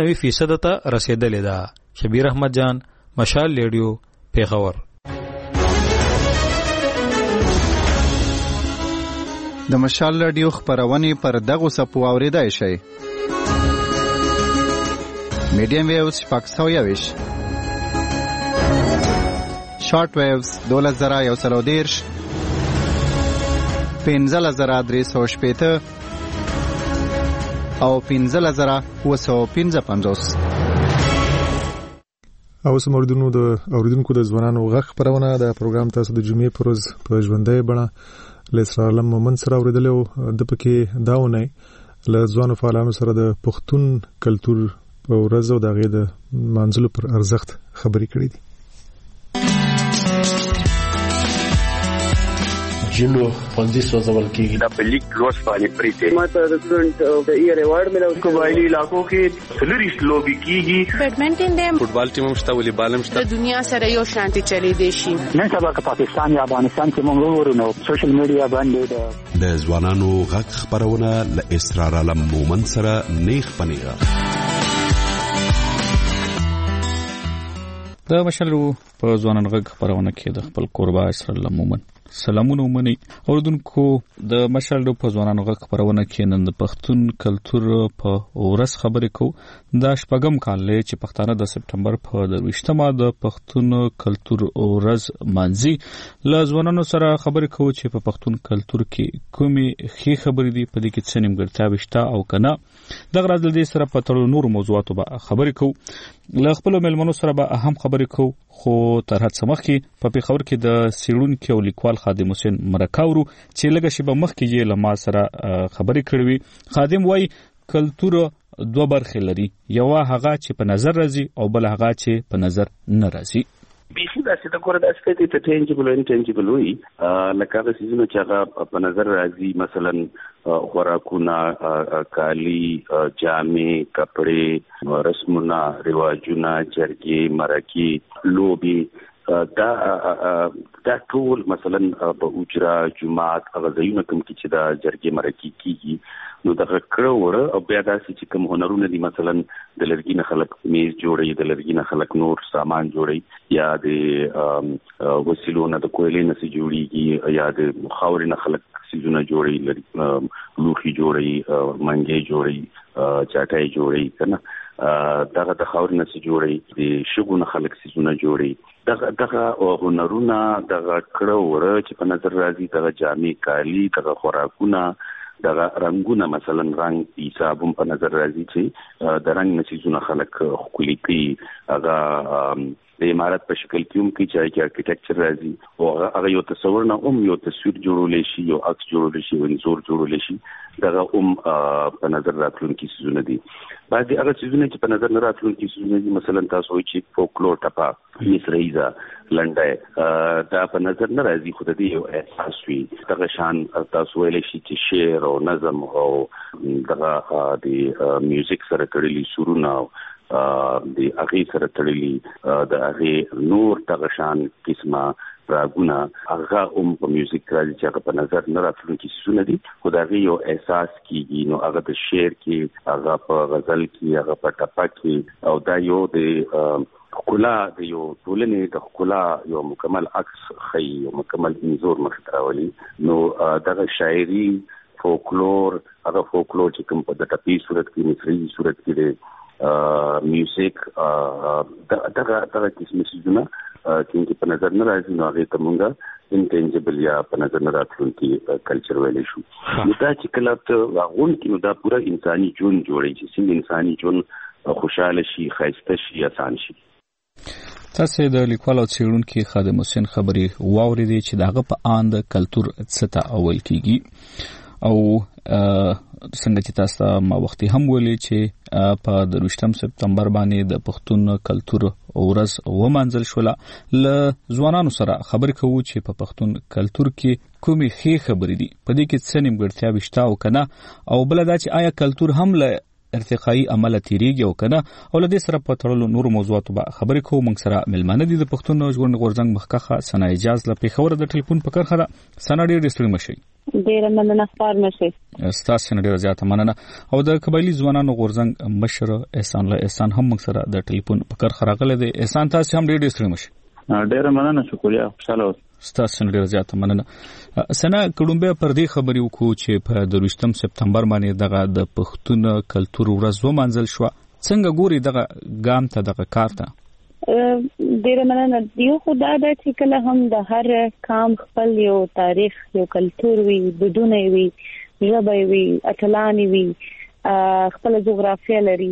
95% ته رسیدلې ده. شبیر احمد جان مشال ریډیو پیښور. د مشال رادیو خبرونه پر دغه سپو اوریدای شي. میډیم ویوز پاکستاویش شارټ ویوز 2130 15350 او 15955. او اوریدونکو د ځوانانو غږ خپرونه د پروګرام تاسو د جمعې پر ورځ په ژوندۍ بڼه له اسرار علم مومند سره اوریدلو. د پکې داونه له ځوانو فعالانو سره د پښتون کلچر په ورځ او د هغې د منځلو پر ارزښت خبرې کړې دي. جنو پنځه سوځول کېږي دا په لیک لوس باندې پریته ماته د سټوډنټ د ایئر ایوارډ ملو قبایلی علاقو کې فلریش لوبي کیږي بیډمنټن د فوټبال ټیم هم شته والیبال هم شته د دنیا سره یو شانتي چلی دی شي. نن سبا که پاکستان یا افغانستان کې موږ ورونو سوشل میډیا باندې د ځوانانو غږ خبرونه ل اسرار علم مومند سره نیخ پنیغه د مشالو په ځوانانو غږ خبرونه کې د خپل قربا اسرار علم مومند سلامونه ومني. اوردونکو د مشالو په ځوانانو غږ خبرونه کې نن د پښتون کلچر په ورځ خبرې کوو. دا شپږم کال لري چې پښتانه د سپټمبر په 28مه د پښتون کلچر ورځ مانځي. له ځوانانو سره خبرې کوو چې په پښتون کلچر کې کومې ښې خبرې دي، په دې کې څه نیمګړتیاوې شته او کنه. دغه راز د دې سره په تړلو نور موضوعاتو به خبرې کوو. له خپل مېلمنو سره به اهم خبرې کوو، خو تر هڅه مخکې په پیښور کې د څېړونکي او لیکوال خادم حسین مرکاورو چې لږه شیبه مخکې یې له ما سره خبرې کړې وي. خادم وایي کلچر دوه برخې لري، یوه هغه چې په نظر راځي او بل هغه چې په نظر نه راځي. بیخي داسې د کور داسې کوي ته ټینجبل او انټینجبل وي، لکه هغه څیزونه چې هغه په نظر راځي، مثلا خوراکونه، کالي، جامې، کپړې، رسمونه، رواجونه، جرګې، مرکې، لوبې، دا ټول مثلا په اجرا جماعت هغه ځایونه کوم کې چې دا جرګې مرکې کیږي، نو دغه کړه وره او بیا داسې چې کوم هنرونه دي، مثلا د لرګي نه خلک میز جوړي، د لرګي نه خلک نور سامان جوړي، یا د وسیلو نه د کویلې نه جوړيږي، یا د خاورې نه خلک سیزونه جوړي، لوخي جوړي، منګي جوړي، چاټای جوړي، کنه دغه د خاورې نه جوړي، د شګو نه خلک سیزونه جوړي. دغه هنرونه دغه کړه وره چې په نظر راځي، دغه جامې، کالي، دغه خوراکونه، دغه رنگونه، مثلا رنگ حساب هم په نظر راځي چې د رنگ نسیزونه خلک خولي کوي، هغه د عمارت په شکل کې هم کې چې آرکیټیکچر راځي، او هغه یو تصور نه هم یو تصویر جوړول شي، یو عکس جوړول شي، یو انځور جوړول شي، دغه هم په نظر راتلونکي سيزونه دي. بعضي هغه سيزونه چې په نظر نه راتلونکي سيزونه دي، مثلا تاسو وایي چې فولکلور ټپا، مصریزه، لنډه، دا په نظر نه راځي، خو د دې یو احساس وي. دغه شان تاسو ویلی شي چې شعر او نظم او دغه د میوزیک سره تړلي سورونه د هغې سره تړلي د هغې نور دغه شان قسمه راګونه، هغه هم په میوزیک راځي چې هغه په نظر نه راتلونکي څیزونه دي، خو د هغې یو احساس کېږي. نو هغه د شعر کې، هغه په غزل کې، هغه په ټپه کې، او دا یو د ښکلا د یو ټولنې د ښکلا یو مکمل عکس ښیي، یو مکمل انځور مخې ته راولي. نو دغه شاعري، فولکلور، هغه فولکلور چې کوم په د ټپې صورت کې، مصري صورت کې دی، میوزیک، دغه قسم سيزونه چې په نظر نه راځي، نو هغه ته مونږه انټینجبل یا په نظر نه راتلونکي کلچر ویلی شو. نو دا چې کله ته واغون کې، نو دا پوره انساني ژوند جوړي چې څنګه انساني ژوند خوشاله شي، ښایسته شي، آسان شي. تاسو د لیکوال او څېړونکي خادم حسین خبرې واورېدې چې دغه په آن د کلچر څه ته اول کیږي، او څنګه چې تاسو ما وختي هم ویلي چې په 28 سپتمبر باندې د پښتون کلچر ورځ ومانځل شوله. له ځوانانو سره خبرې کوو چې په پښتون کلچر کې کومې ښې خبرې دي، په دې کې څه نیمګړتیاوې شته او کنه، او بل دا چې آیا کلچر هم له ارتقائي عمله تیریږي او کنه. او له دې سره په تړلو نور موضوعاتو به خبرې کوو. موږ سره مېلمانه دي د پښتون ژغورنې غورځنګ مخکښه ثنا اجاز له پېښور د ټلیفون په کرښه ده. ثنا ډېر ستړي مشئ. ډېره مننه، خبر مشئ. ستاسو نه ډېره زیاته مننه. او د قبایلی ځوانانو غورځنګ مشر احسان الله احسان هم موږ سره د ټلیفون په کرښه راغلی دی. احسان تاسو هم ډېر ستړي مشئ. ډېره مننه، شکریہ، خوشاله اوسئ. ستاسو نه ډېره زیاته مننه. سنا کډومبه پر دې خبرې وکړو چې په 28 سپتمبر باندې دغه د پښتون کلچر ورځ ومانځل شو. څنګه ګوري دغه ګام ته، دغه کار ته؟ ډېره مننه. یو خدا دا چې کله هم د هر قام خپل یو تاریخ، یو کلچر وي، دودونه وي، ژبه وي، اتلان وي، خپل جغرافیه لري،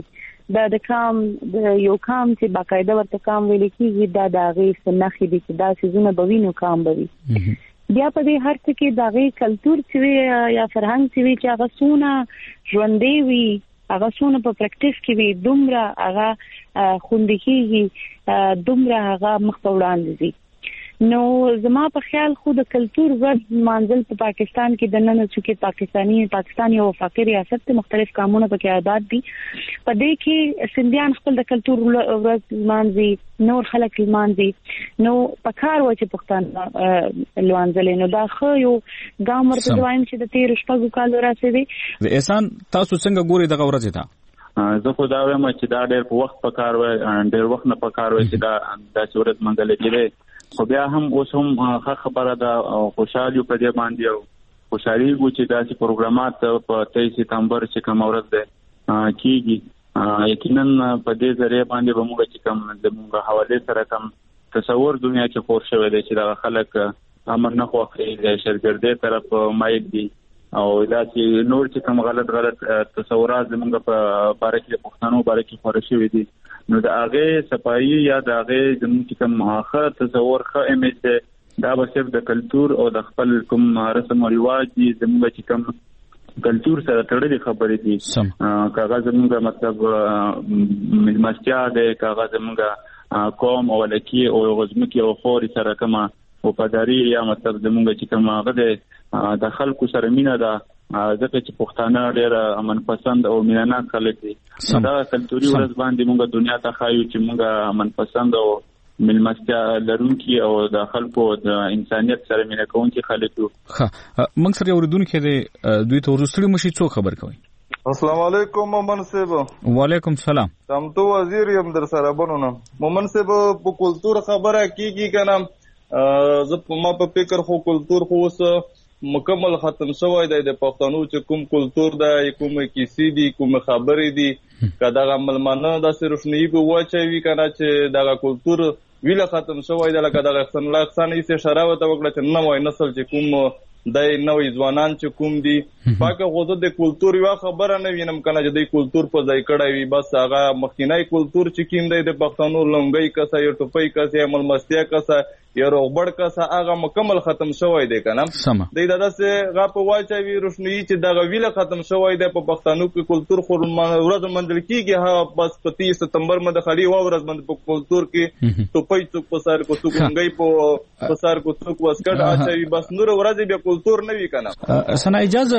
د کام د یو کام چې باقاعده ورته کام ویل کېږي دا د هغې څه نښې دي چې دا څیزونه به وي نو کام به وي. بیا په دې هر څه کې د هغې کلتور چې وي یا فرهنګ چې وي چې هغه څونه ژوندی وي، هغه څونه په پریکټیس کې وي، دومره هغه خوندي کېږي، دومره هغه مخ په وړاندې ځي. نو زما په خیال خو د کلتور ورځ مانځل په پاکستان کې د نن چې پاکستان یو وفاقي ریاست ته مختلف کامونه پکې آباد دي. په دې کې سندیان خپل د کلتور ورځ مانځي، نور خلک مانځي، نو په کار و چې پښتانه لوانځل. نو دا خو یو ګام ورته وایم چې د 13 کالو راسېږي. د احسان تاسو څنګه ګوري دغه ورځ ته؟ زه خو دا وایم چې دا ډېر په وخت په کار وای، ډېر وخت نه په کار وای چې دا ورځ منځل کېږي. خو بیا هم اوس هم ښه خبره ده، خوشحال یو په دې باندې او خوشحالي وو چې داسې پروګرامات په 23 سپتمبر چې کوم ورځ ده کېږي. یقینا په دې ذریعه باندې به موږ چې کوم زموږ حواله سره کوم تصور دنیا کې خور شوی دی چې دا خلک امر نه خوښي د شرګردې طرف مایل دي او دا چې نور چې کوم غلط تصورات زموږ په باره کې پښتنو باره کې خور شوی دي، نو د هغه صفایي یا د هغه زموږ کوم اخر تصور ښه امیج دی، دا به صرف د کلتور او د خپل کوم رسم او رواج دي زموږ چې کوم کلتور سره تړلې خبرې دي. کاغذ زموږ مطلب ملمستیا دی، کاغذ زموږ قوم او لکی او غزمکی او خوري سره کومه وفاداری یا مطلب زموږ چې کوم هغه دی د خلکو سره مینه ده، ځکه چې پښتانه ډېر امن پسند او مینه‌ناک خلک دي. دا کلتوري ورځ باندې موږ دنیا ته ښایو چې موږ امن پسند او ملمستیا لرونکي او د خلکو د انسانیت سره مینه کوونکي خلک یو. موږ سره اوریدونکو کې دوی ته ورسړي مشي څو خبر کوي. السلام علیکم مومن صاحب. وعلیکم السلام. تاسو وزیر یم در سره بنونه. مومن صاحب په کلتور خبره کیږي کنه، زه ما په فکر خو کلتور خو اوس مکمل ختم شوی دی. د پښتنو چې کوم کلتور دی، کوم کیسې دي، کوم خبرې دي، کدا ملمانه د روشنايي په واچوي کنه چې دا کلتور ویله ختم شوی دی. لکه د احسان الله احسان یې اشاره وکړه چې نوې نسل چې کوم د نوې ځوانان چې کوم دي پاکه غوډه د کلتور یو خبره نه وینم کنه چې د کلتور په ځای کړی وي. بس هغه مخکینی کلتور چې کیم دی د پښتنو لنګي کسه یو ټوپۍ کسه ملمستیا کسه یو روغبړ کسه هغه مکمل ختم شوی دی کنه. د داسې غاپ واچوي روشنايي چې دا ویله ختم شوی دی په پښتنو کې کلتور خو ورځ منځل کیږي. ها بس په 30 سپتمبر باندې خالي ورځ باندې په کلتور کې ټوپۍ څوک په سر کو څوک لنګي په سر کو څوک واسکټ اچوي، بس نور ورځ به کلتور نه وی کنه. سنا اجازه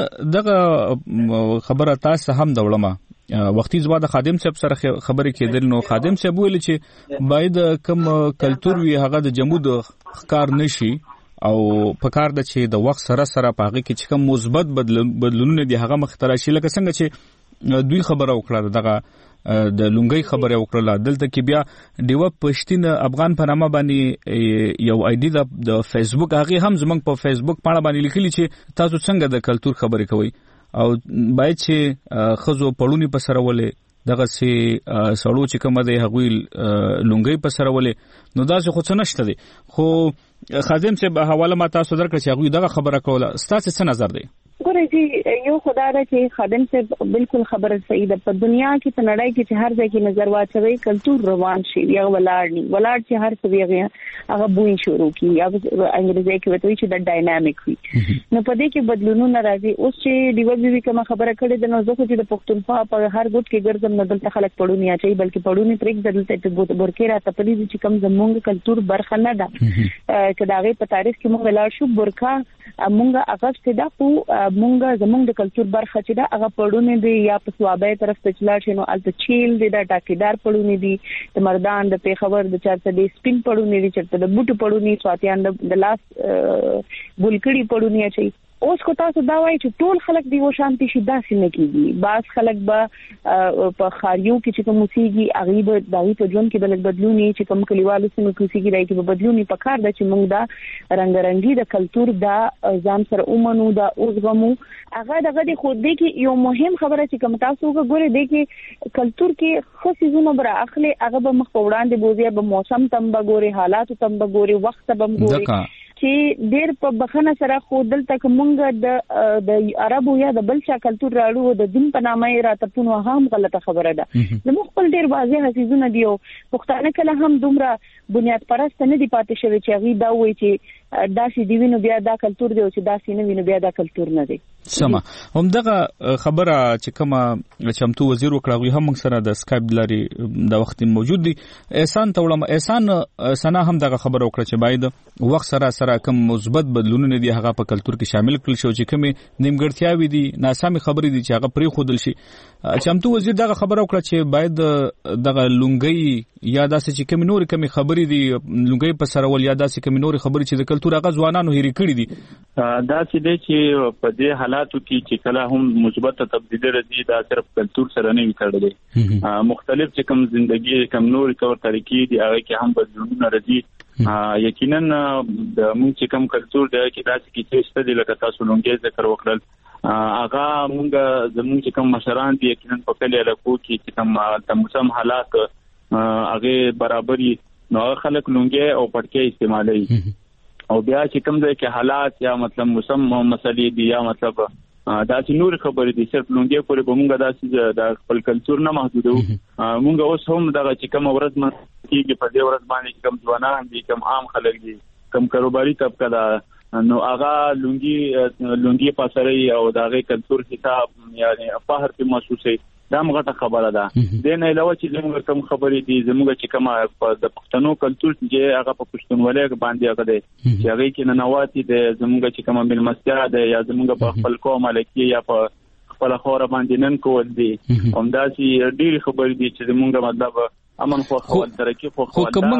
دغه خبره تاسو هم دولمه وختي زما د خادم صاحب سره خبرې کېدل، نو خادم صاحب ویل چې باید کوم کلتور وی هغه د جمود ښکار نشي او په کار د چې د وخت سره سره پاغي کې چې کوم مثبت بدلونونه دي هغه مخترا شي. لکه څنګه چې دوی خبره وکړه دغه د لونګي خبره وکړه، دلته کې بیا دیو پښتين افغان په نامه باندې یو آیډي د فیسبوک هغه هم زمنګ په فیسبوک باندې باندې لیکلي چې تاسو څنګه د کلتور خبرې کوئ او باید چې خزو پړونی په سره ولې دغه سي سړو چې کوم دی هغوی لونګي په سره ولې، نو دا څه خو څه نشته دي. خو خادم صاحب حواله ما تاسو درکړ چې هغوی دغه خبره کوله، ستاسو څه نظر دی؟ ګورئ چې یو خدای دا چې خادم صاحب بالکل خبره صحیح ده. په دنیا کې په نړۍ کې چې هر ځای کې نظر واچوي کلتور روان شي یا ولاړ چې هر څه ویغه هغه بوی شروع کی یا انګریزي کې وایي چې د ډاینامیک وي. نو په دې کې بدلونونه راځي. اوس چې دیو بي کوم خبره کړې ده، نو زه خو چې د پښتونخوا په هر ګوټ کې ګرځم نه دلته خلک پړونی اچي، بلکې پړونی پرېک دلته په برکې را تپلي چې کوم زمونږ کلتور برخه نه ده. کله هغه په تاریخ کې موږ لاړ شو برکا مونږه هغه څه ده خو مونږه زمونږ د کلتور برخه چې دا هغه پړونی دی یا په سوابه طرف ته چلا شي، نو الته چیل دی دا ټاکیدار پړونی دی، د مردان د پیښور د چارته دی سپین پړونی دی، چرته د بوټو پړونی سواتیان د لاس بولکړی پړونی اچي. اوس کو تاسو دا وایي چې ټول خلک دی و شانتي شي، داسې نه کیږي. بعض خلک به په خاریو کې چې کوم موسیقي غریب دایي په ژوند کې بلک بدلونی چې کوم کلیوالو سیمو کې موسیقي راځي په بدلونی په کار د چې موږ دا رنگرنګي د کلتور دا ځان سره اومنو دا اوسغمو هغه دغه د خود دی کې یو مهم خبره چې کوم تاسو وګورئ دی کې کلتور کې خصيزونه بر اخلي هغه به مخ په وړاندې بوزي به موسم تم به ګوري، حالات تم به ګوري، وخت به ګوري. چې ډېر په بخنه سره خو دلته کومګه د عربو یا د بل چا کلتور راړو د دین په نامه راته پونو هم غلطه خبره ده. زموږ خپل ډېر واضح حسیزونه دی او پښتانه کله هم دومره بنیاد پرست نه دی پاتې شوی چې هغه دا وایي چې داسې دی وینو بیا دا کلتور دی او چې داسې نه وینو بیا دا کلتور نه دی. سما هم دغه خبره چې کومه چمتو وزیر وکړه هم موږ سره د سکایپ لري د وخت موجود دی. احسان تولم احسان سنا هم دغه خبره وکړه چې باید وخت سره کوم مثبت بدلونونه دي هغه په کلتور کې شامل کړل شي چې کومه نیمګړتیاوي دي ناسمه خبرې دي چې هغه پرې خودل شي. چمتو وزیر دغه خبره وکړه چې باید دغه لونګي یا داسې چې کوم نور کوم خبرې دي لونګي په سره ول یا داسې کوم نور خبرې چې د کلتور هغه ځوانانو هېری کړی دي دا چې دی چې په دې حالاتو کې چې کله هم مثبت تبدیلی راځي دا صرف کلتور سره نه وي تړلې مختلف چې کوم ژوندۍ کوم نور تور طریقې دي هغه کې هم بدلونونه راځي. یقینا د موږ چې کوم کلتور دی چې داسې کې چې ستدي لکه تاسو لونګي ذکر وکړل هغه موږ زموږ چې کوم مشران دي یقینا په کله علاقو کې چې کوم موسم حالات هغه برابرۍ نو خلک لونګي او پټکي استعمالوي او بیا چې کوم ځای کې حالات یا مطلب موسم مسلې دي یا مطلب دا چې نور خبرې دي صرف لونګي پورې به موږ داسې د خپل کلتور نه محدودو موږ اوس هم دغه چې کوم ورځ کېږي په دې ورځ باندې کوم ځوانان دي کوم عام خلک دي کوم کاروباري طبقه ده نو هغه لونګي پاسري او دغه کلتور حساب یعنی فخر په محسوسي دا موږ ته خبره ده. د نه علاوه چې موږ کوم خبرې دي زموږ چې کومه د پښتنو کلتور چې هغه په پښتونولۍ باندې هغه دي چې هغه کې ننواتي د زموږ چې کومه ملمستیا ده یا زموږ په خپل قوم ملکی یا په خپل خور باندې نن کول دي همدا چې ډېر خبرې دي چې زموږ مطلب امن خو خپل ترقی خو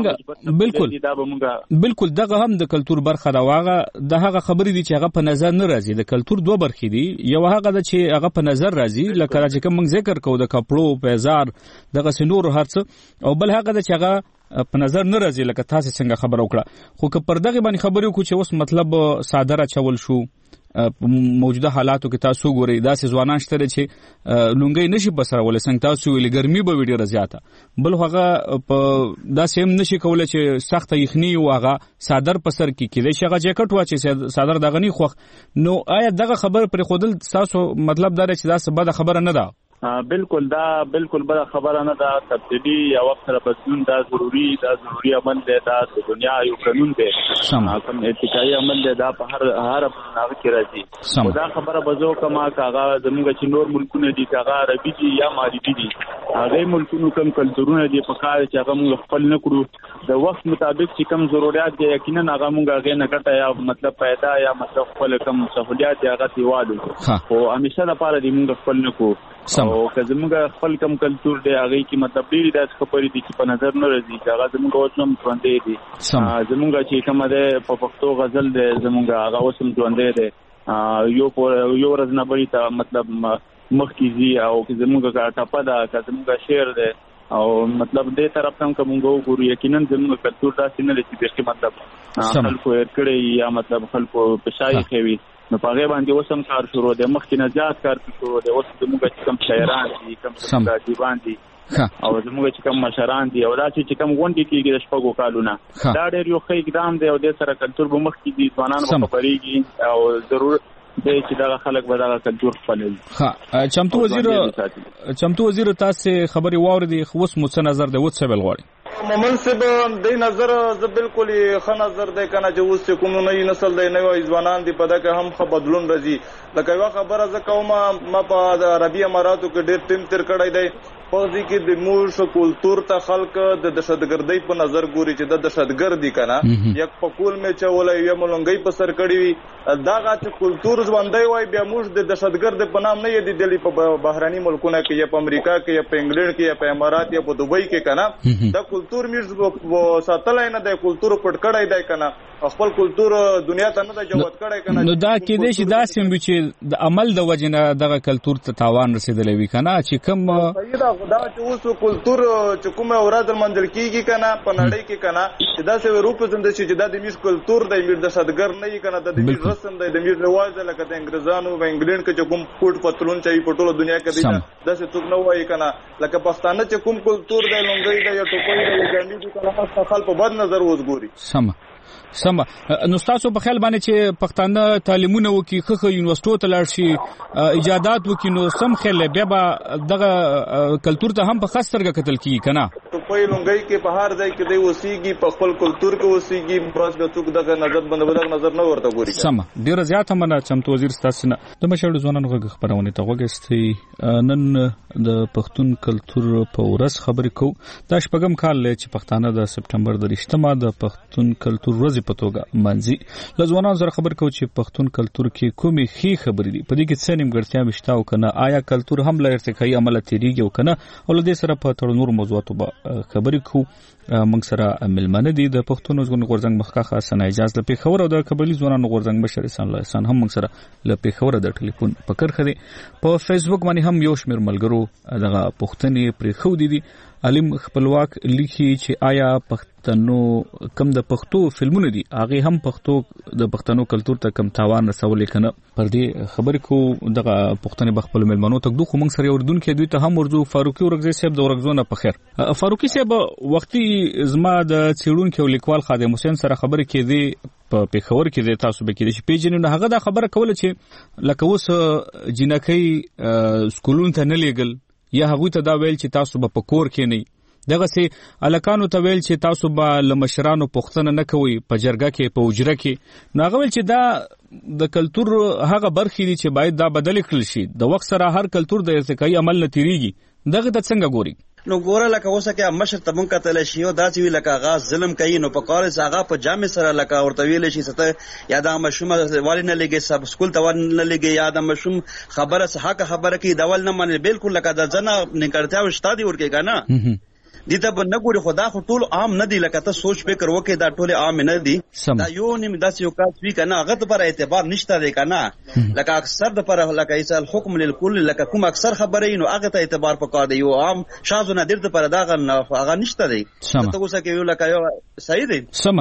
بالکل دغه هم د کلتور برخه دا واغه د هغه خبرې دي چې هغه په نظر نه راځي. د کلتور دوه برخې دي یو هغه د چې هغه په نظر راځي لکه چې کوم ذکر کوو د کپړو پیزار دغه سنور هرڅ او بل هغه د چې هغه په نظر نه راځي لکه تاسو څنګه خبر وکړه خو که پر دغه باندې خبرې وکړو چې اوس مطلب صادره چول شو موجوده حالاتو کې تاسو ګورئ داسې ځوانان شته چې لونګي نشي بسره ولې څنګه تاسو ویلي ګرمي به ډیره زیاته بل هغه په داسې هم نشي کولای چې سخت یخني او هغه صادر پسر کې کېدای شي هغه جاکټ واچي صادر دغه نه خوخ نو آیا دغه خبر پر خودل تاسو مطلب دا چې دا څه بده خبره نه ده؟ بالکل بل خبره نه ده. تبدیلی یا وخت سره بدلون دا ضروری عمل دی دا د دنیا یو قانون دی کوم اتکایي عمل دی دا په هر ناغه کې راځي دا خبره بزو کما کاغه زموږ چې نور ملکونه دي کاغه عربي دي یا مغربي دي هغه ملکونو کوم کلتورونه دي په کار چې هغه موږ خپل نه کړو د وخت مطابق چې کوم ضرورت دي یقینا هغه موږ هغه نه کټه یا مطلب پیدا یا مطلب خپل کوم سہولیات هغه دیوالو او همیشه لپاره دې موږ خپل نه کو او که زموږ خپل کم کلتور دی هغه کې مطلب ډېری داسې خبرې دي چې په نظر نه راځي چې هغه زموږ اوس هم ژوندی دي زموږ چې کومه ده په پښتو غزل دی زموږ هغه اوس هم ژوندی دی یو ورځ نه بلې ته مطلب مخکې ځي او که زموږ ټپه ده که زموږ شعر دی او مطلب دې طرف ته کوم وګورو یقینا زموږ کلتور داسې نه دی چې مطلب خلکو یې کړی یا مطلب خلکو په شای کوي نو په هغه باندې اوس هم کار شروع دی مخکې نه زیات کار شروع دی اوس زموږ کوم شاعران دي کوم ادیبان دي او زموږ چې کوم مشران دي او دا چې کوم غونډې کېږي د شپږو کالونه دا ډېر یو ښه اقدام دی او د سره کلتور به مخکې دي ځوانان به خبرېږي او ضرور دی چې دغه خلک به دغه کلتور خپلوي. چمتو وزیر تاسو خبرې واورېدې خو اوس مو څه نظر دی اوس څه بل غواړي؟ مومن صاحب د نظر ز بالکل ښه نظر دی کنه چې اوس کوم نوی نسل دی نوی ځوانان دی په دغه هم خبر بدلون راځي لکه یو خبره ز کوم ما په عربي اماراتو کې ډېر ټیم تر کړی دی په دې کې د موږ کلتور ته خلک د دهشتګردۍ په نظر ګوري چې د دهشتګرد دي کنه یک پکول می چولې یو ملنګي په سر کړی وي دا غاټ کلتور ژوندۍ وای بیا موږ د دهشتګرد په نام نه یې د دلی په بهراني ملکونو کې یا په امریکا کې یا په انګلند کې یا په امارات یا په دوبۍ کې کنه دا کلتور موږ ساتلای نه د کلتور پټ کړای دی کنه خپل کلتور دنیا ته نه د جوړ کړای کنه نو دا کې دې شي دا سیم چې د عمل د وجنه دغه کلتور ته تاوان رسیدلې وي کنه چې کوم دا چې اوس کلتور چې کومه اوراد منځل کیږي کنه په نړۍ کې کنه چې دا څه روپ زنده چې دا د میش کلتور د میر د صدګر نه کنه د میش رسم د میر رواج لکه د انګريزانو و انګلند کې چې کوم کوټ پتلون چې په ټوله دنیا کې دی دا څه څوک نه وایي کنه لکه پښتانه چې کوم کلتور د لونګي د یا ټوپۍ د ګاندي د کنه خپل په بد نظر وګوري سم سم نو تاسو په خیال باندې چې پښتانه تعلیمونه وکي خخه یونیورسيټو ته لاړ شي ایجادات وکي نو سم خل بیا به دغه کلچر ته هم په خاص سترګه کتل کیږي کنه په لونګي کې په هر ځای کې دی وسیږي په خپل کلچر کې وسیږي پرځ غڅوک دغه نظر بندول نظر نه ورته ګوري سم ډیر زیات منه چمتو وزیر تاسو نه د مشر ځوانانو غږ خبرونه ته وګستي نن د پښتون کلچر په ورځ خبرې کو دا شپږم کال چې پښتانه د سپټمبر د 8مه د پښتون کلچر ورځ په توګه منځي لزوانان سره خبر کو چې پښتون کلچر کې کومي خي خبرې دي په دې کې څه نیمګړتیا مشتاو کنه آیا کلچر هم لا ارتقایي عمل تیریږي او کنه ول دې سره په تر نور موضوعاتو خبرې کو موږ سره ملمنه دي د پښتون ځګون غورځنګ مخکخه سنا اجازه لپاره خبر او د قبلي ځوانانو غورځنګ بشر احسان هم موږ سره لپاره خبر د ټلیفون پکړ خدي په فیسبوک باندې هم یو شمیر ملګرو دغه پښتنې پر خو دي علم خپلواک لیکي چې آیا پښتنو کم د پښتو فلمونه دي هغه هم پښتو د پښتنو کلچر ته کم تاوان رسولې کنه پر دې خبر کو دغه پښتنې بخپل ملمنو ته دوه موږ سره وردون کې دوی ته هم ورزو فاروقي ورغزي صاحب د ورغزونه په خیر فاروقي صاحب وختي زما د چیرون کې لیکوال خادم حسین سره خبرې کې دي په پیښور کې د تاسو به کې د پیجن نه هغه دا خبره کوله چې لکه اوس جنکۍ سکولون ته نه لېګل یا هغه ته دا ویل چې تاسو به پکور کې نه دغه سي الکانو ته ویل چې تاسو به لمشرانو پښتنه نه کوي په جرګه کې په وجره کې نو هغه ویل چې دا د کلچر هغه برخې دي چې باید دا بدل کړل شي د وخت سره هر کلچر د ارتقایي عمل نه تیریږي دغه ته څنګه ګوري نو ګوره لکه اوسه کې مشر تبون کتل شي او دا چې لکه غاز ظلم کوي نو په کال سره په جامع سره لکه ورته ویل شي ست یا دا مشوم والی نه لګي سب سکول ته نه لګي یا دا مشوم خبره صحه خبره کې دول نه معنی بالکل لکه د جنا نکړتیا وشتا دی ورکه کنه دي ته نه ګوري خدا خو ټول عام نه دی لکه ته سوچ فکر وکې دا ټول عام نه دي دا یو نیم داس یو کاس وی کنه هغه پر اعتبار نشته دی کنه لکه اکثر د پر لکه ایسا الحكم للكل لکه کوم اکثر خبرې نو هغه ته اعتبار پکار دی یو عام شاذ نادر ته پر دا هغه نشته دی ته اوسه کې یو لکه یو صحیح دی سم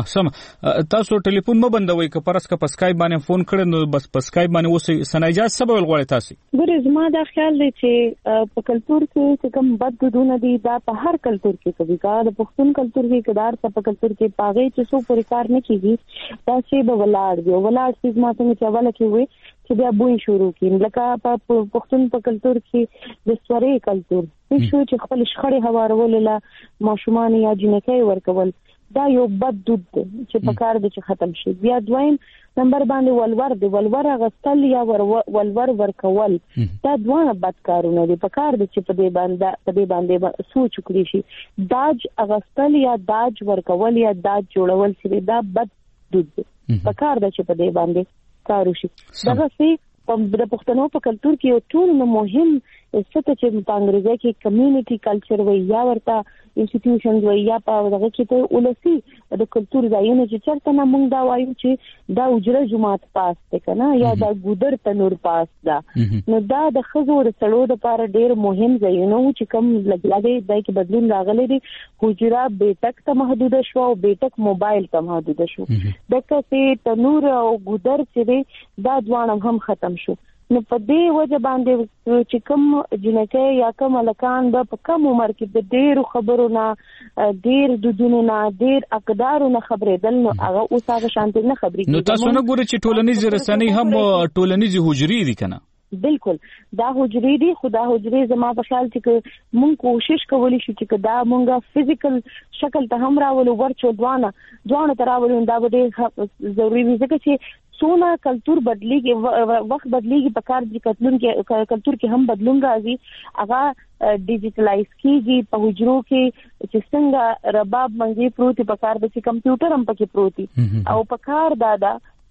تاسو ټلیفون مو بندوي که پرس که پسکای باندې فون کړئ نو بس پسکای باندې اوس سنایجاز سبب غواړي تاسو ګورې زما دا خیال دی چې په کلچر کې کوم بد دودونه دي دا په هر کلچر کې کوي کا د پښتون کلچر کې کدار په کلچر کې پاغې چې سو پوری کار نه کیږي دا چې به ولاړ چې ما څنګه چواله کې وي چې بیا بوې شروع کین لکه په پښتون په کلچر کې د سوري کلچر شو چې خپل شخړې هوارول لا ماشومان یا جنکۍ ورکول دا یو بد دود دی چې په کار دي چې ختم شي بیا دویم نمبر باندې ولور غستل یا ولور ورکول دا دوه بد کارونه دي په کار دي چې په دې باندې سوچ وکړي شي داج غستل یا داج ورکول یا داج جوړول چې دا بد دود دی په کار دي چې په دې باندې کار وشي دغه څه د پښتنو په کلچر کې یو ټول مهم څه چې په انګریزي کې کمیونټي کلچر وي یا ورته انسټیټیوشنز وي یا په دغه کې ته ولسی د کلچر ځایونه چې چرته نه مونږ دا وایو چې دا اجره جماعت پاس ته کنه یا دا ګودر تنور پاس دا نو دا د خزو د سړو د لپاره ډیر مهم ځایونه چې کم لګلګي دای کې بدلون راغلي دي حجره بیٹک ته محدود شو او بیٹک موبایل ته محدود شو دغه چې تنور او ګودر چې دا دوانه هم ختم شو نو په دې وجه باندې چې کوم جنکۍ یا کوم الکان په کم عمر کې د ډېر خبرونه ډېر دودونو نه ډېر اقدارو نه خبرېدل نو هغه اوس هغه شانتي نه خبرې نو تاسو نه ګورئ چې ټولنیز رسنۍ هم ټولنیز حجري دي کنه بالکل دا حجري دي خدا حجري زما په خیال چې مونږ کوشش کولی شو چې دا مونږه فزیکل شکل ته هم راولو ورچو دوانه تراولو دا به ضروری وي ځکه چې سونا کلچر بدلیږي وخت بدلیږي په کار دي کلچر کې هم بدلون راځي هغه ډیجیټلایز کیږي په حجرو کې چې څنګه رباب منځي پروتي په کار د کمپیوټر هم پکې پروتي او په کار دا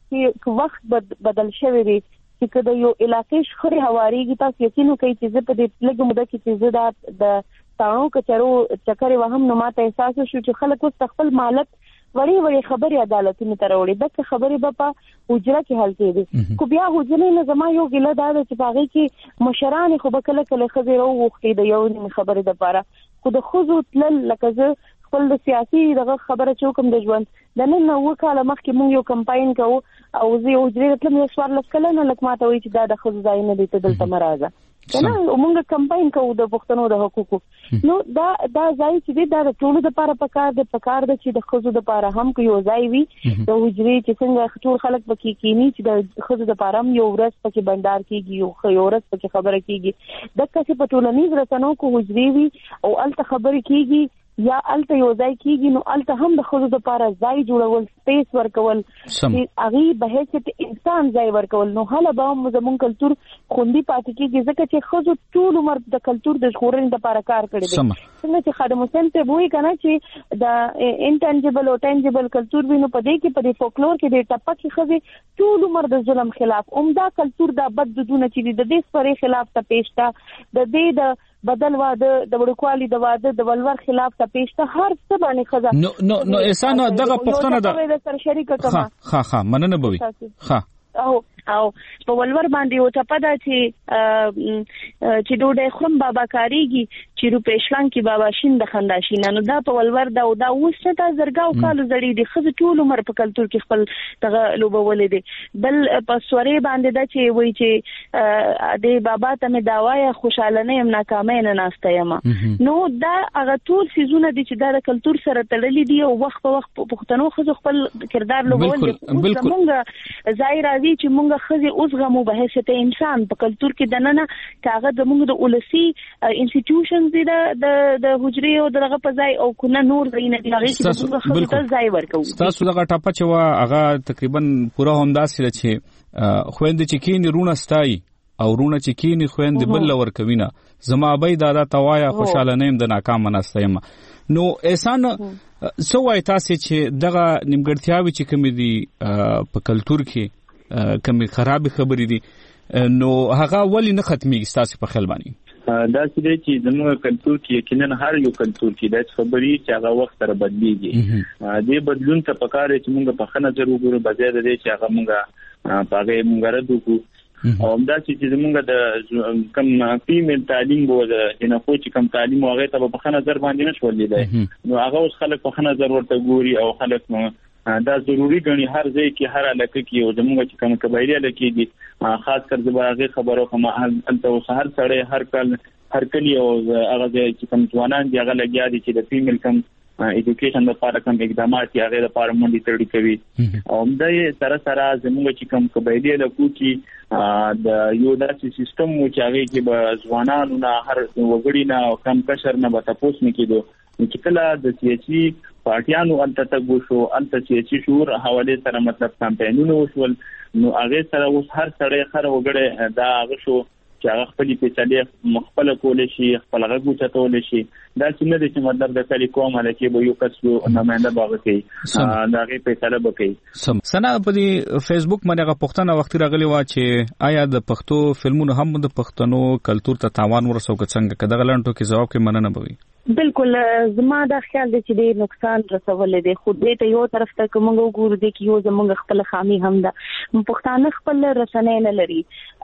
چې وخت بدل شوی دی چې کله یو علاقې شخړې هواريږي تاسو یقین کوئ چې په دې لږه موده کې چې د تاڼو کچرو چکرې وهم نو ماته احساس شو چې خلک اوس خپل مالک وړي خبري عدالتونو ته وړي دغه خبري په حجره کې حل کېږي کو بیا حجره نه زما یو ګله دا چې باغې کې مشران خو به کله خبري وروختي د یو خبري د لپاره خو د خوځو تل لکه خپل د سیاسي دغه خبره چوکم د ژوند د نن نو کاله مخکې مونږ یو کمپاین کوو او زه یو حجره تل یو سوار لکه نه لکه ماته وایي چې دا د خوځ ځای نه دی ته دلته مرزه کنه موږ کمپاین کوو د پښتنو د حقوقو نو دا ځای چې دا د ټولو لپاره پکار د چې د خزو لپاره هم یو ځای وي د حجرې چې څنګه ټول خلک پکې کینی چې د خزو لپاره هم یو ورځ پکې بندار کیږي یو ورځ پکې خبره کیږي د کسې په ټولنیز رسنیو کو حجرې وي او الته خبرې کیږي یا الته یو ځای کیږي نو الته هم د خزو لپاره ځای جوړول سپیس ورکول چې هغه به هیڅ انسان ځای ورکول نو هله به هم زموږ کلچر خوندي پاتې کیږي ځکه چې خزو ټول عمر د کلچر د ژغورنې لپاره کار کړی دی څنګه چې خادم حسین ته وایي کنه چې د انټنجبل او ټنجبل کلچر وینو په دې کې په دې فولکلور کې د ټپکې خزي ټول عمر د ظلم خلاف عمده کلچر د بد دودونه چې د دې سپری خلاف ته پیښتا د دې د بدل واده د وړوکوالي د واده د ولور خلاف ته پیښته هر څه باندې خزه نو احسان دغه پښتنه ده د سر شریکه کما ها مننه بوي ها او په ولور باندې او ټپه ده چې ډوډۍ خرم بابا کاریږي چې روپېشلان کې بابا شین د خنداشین نو دا په ولور دا اوس ته زرګاو کالو زړی دي خزه ټول عمر په کلچر کې خپل تغه لوبولې دي بل په سورې باندې دا چې وایي چې د بابا ته مې داوای خوشاله نه يم ناکامه نه ناشته یم نو دا هغه ټول سيزونه دي چې د کلچر سره تړلې دي او وخت په وخت پښتنو خزه خپل کردار لوبول دي موږ ځای راځي چې موږ خزي اوس غمو به هیڅ انسان په کلچر کې دننه کاغه زموږ د اولسي انسټیټیوشنز دي د حجرې او دغه په ځای او کنه نور زینه دی هغه چې موږ خپل ځای ورکو تاسو دغه ټاپه چې وا هغه تقریبا پورا همداسې چې خويند چې کینی رونه ستای او رونه چې کینی خويند بل ورکوینه زما ابي دادا توایا خوشاله نیم د ناکام نستایم نو احسان سوای تاسو چې دغه نیمګړتیاوي چې کوم دي په کلچر کې کمی خراب خبرې دي نو هغه ولی نه ختميږي تاسو په خیال باندې دا چې زموږ کلچر کې یقینا هر یو کلچر کې د خبرې چې هغه وخت سره بدلیږي دې بدلون ته پکاره چې موږ په خنه ضرور وګورو بځای د دې چې هغه موږ پاګې موږ راځو او دا چې زموږ د کم فیمیل تعلیم وو د جنفو چې کم تعلیم هغه ته په خنه ضرور باندې نشول لیدای نو هغه اوس خلک په خنه ضرور ورته ګوري او خلک دا ضروری غني هر ځای کې هر علاقه کې او زموږ چې کوم قبایلی علاقې دي خاص کر زبرغه خبرو کوم انت او هر سړی هر کلی او هغه چې کوم ځوانان دی هغه لګیا دي چې د فیمیل کم ایجوکیشن لپاره کوم اقدامات هغه لپاره منډي تړي کوي او د سره زموږ چې کوم قبایلی علاقو کې د یو داسې سیستم مو چې هغه کې به ځوانانو نه هر وګړي نه کم کشر نه به تاسو نه کېدو چې کله د سیاسي پارټیانو انته تګو شو انته سیاسي شعور حواله سره مطلب کمپاینونه وشول نو هغه سره اوس هر سړی خر وګړي دا هغه شو چې هغه خپل پیچلې مخبل کول شي خپل غو چتول شي دا چې نه دي چې مطلب د کلی کوم هلکه به یو کس یو نماینده باغ کوي دا غي پیچله بکې سنا په دې فیسبوک باندې هغه پښتنه وخت راغلی و چې آیا د پښتو فلمونو هم د پښتنو کلچر ته تاوان ورسو څنګه کده غلنټو کې جواب کې مننه بوي بالکل زما دا خیال دی چې ډېر نقصان رسول دي خو دې ته یو طرف ته کوم وګورو دي چې یو زموږ خپل خامي هم ده پښتانه خپل رسنۍ نه لري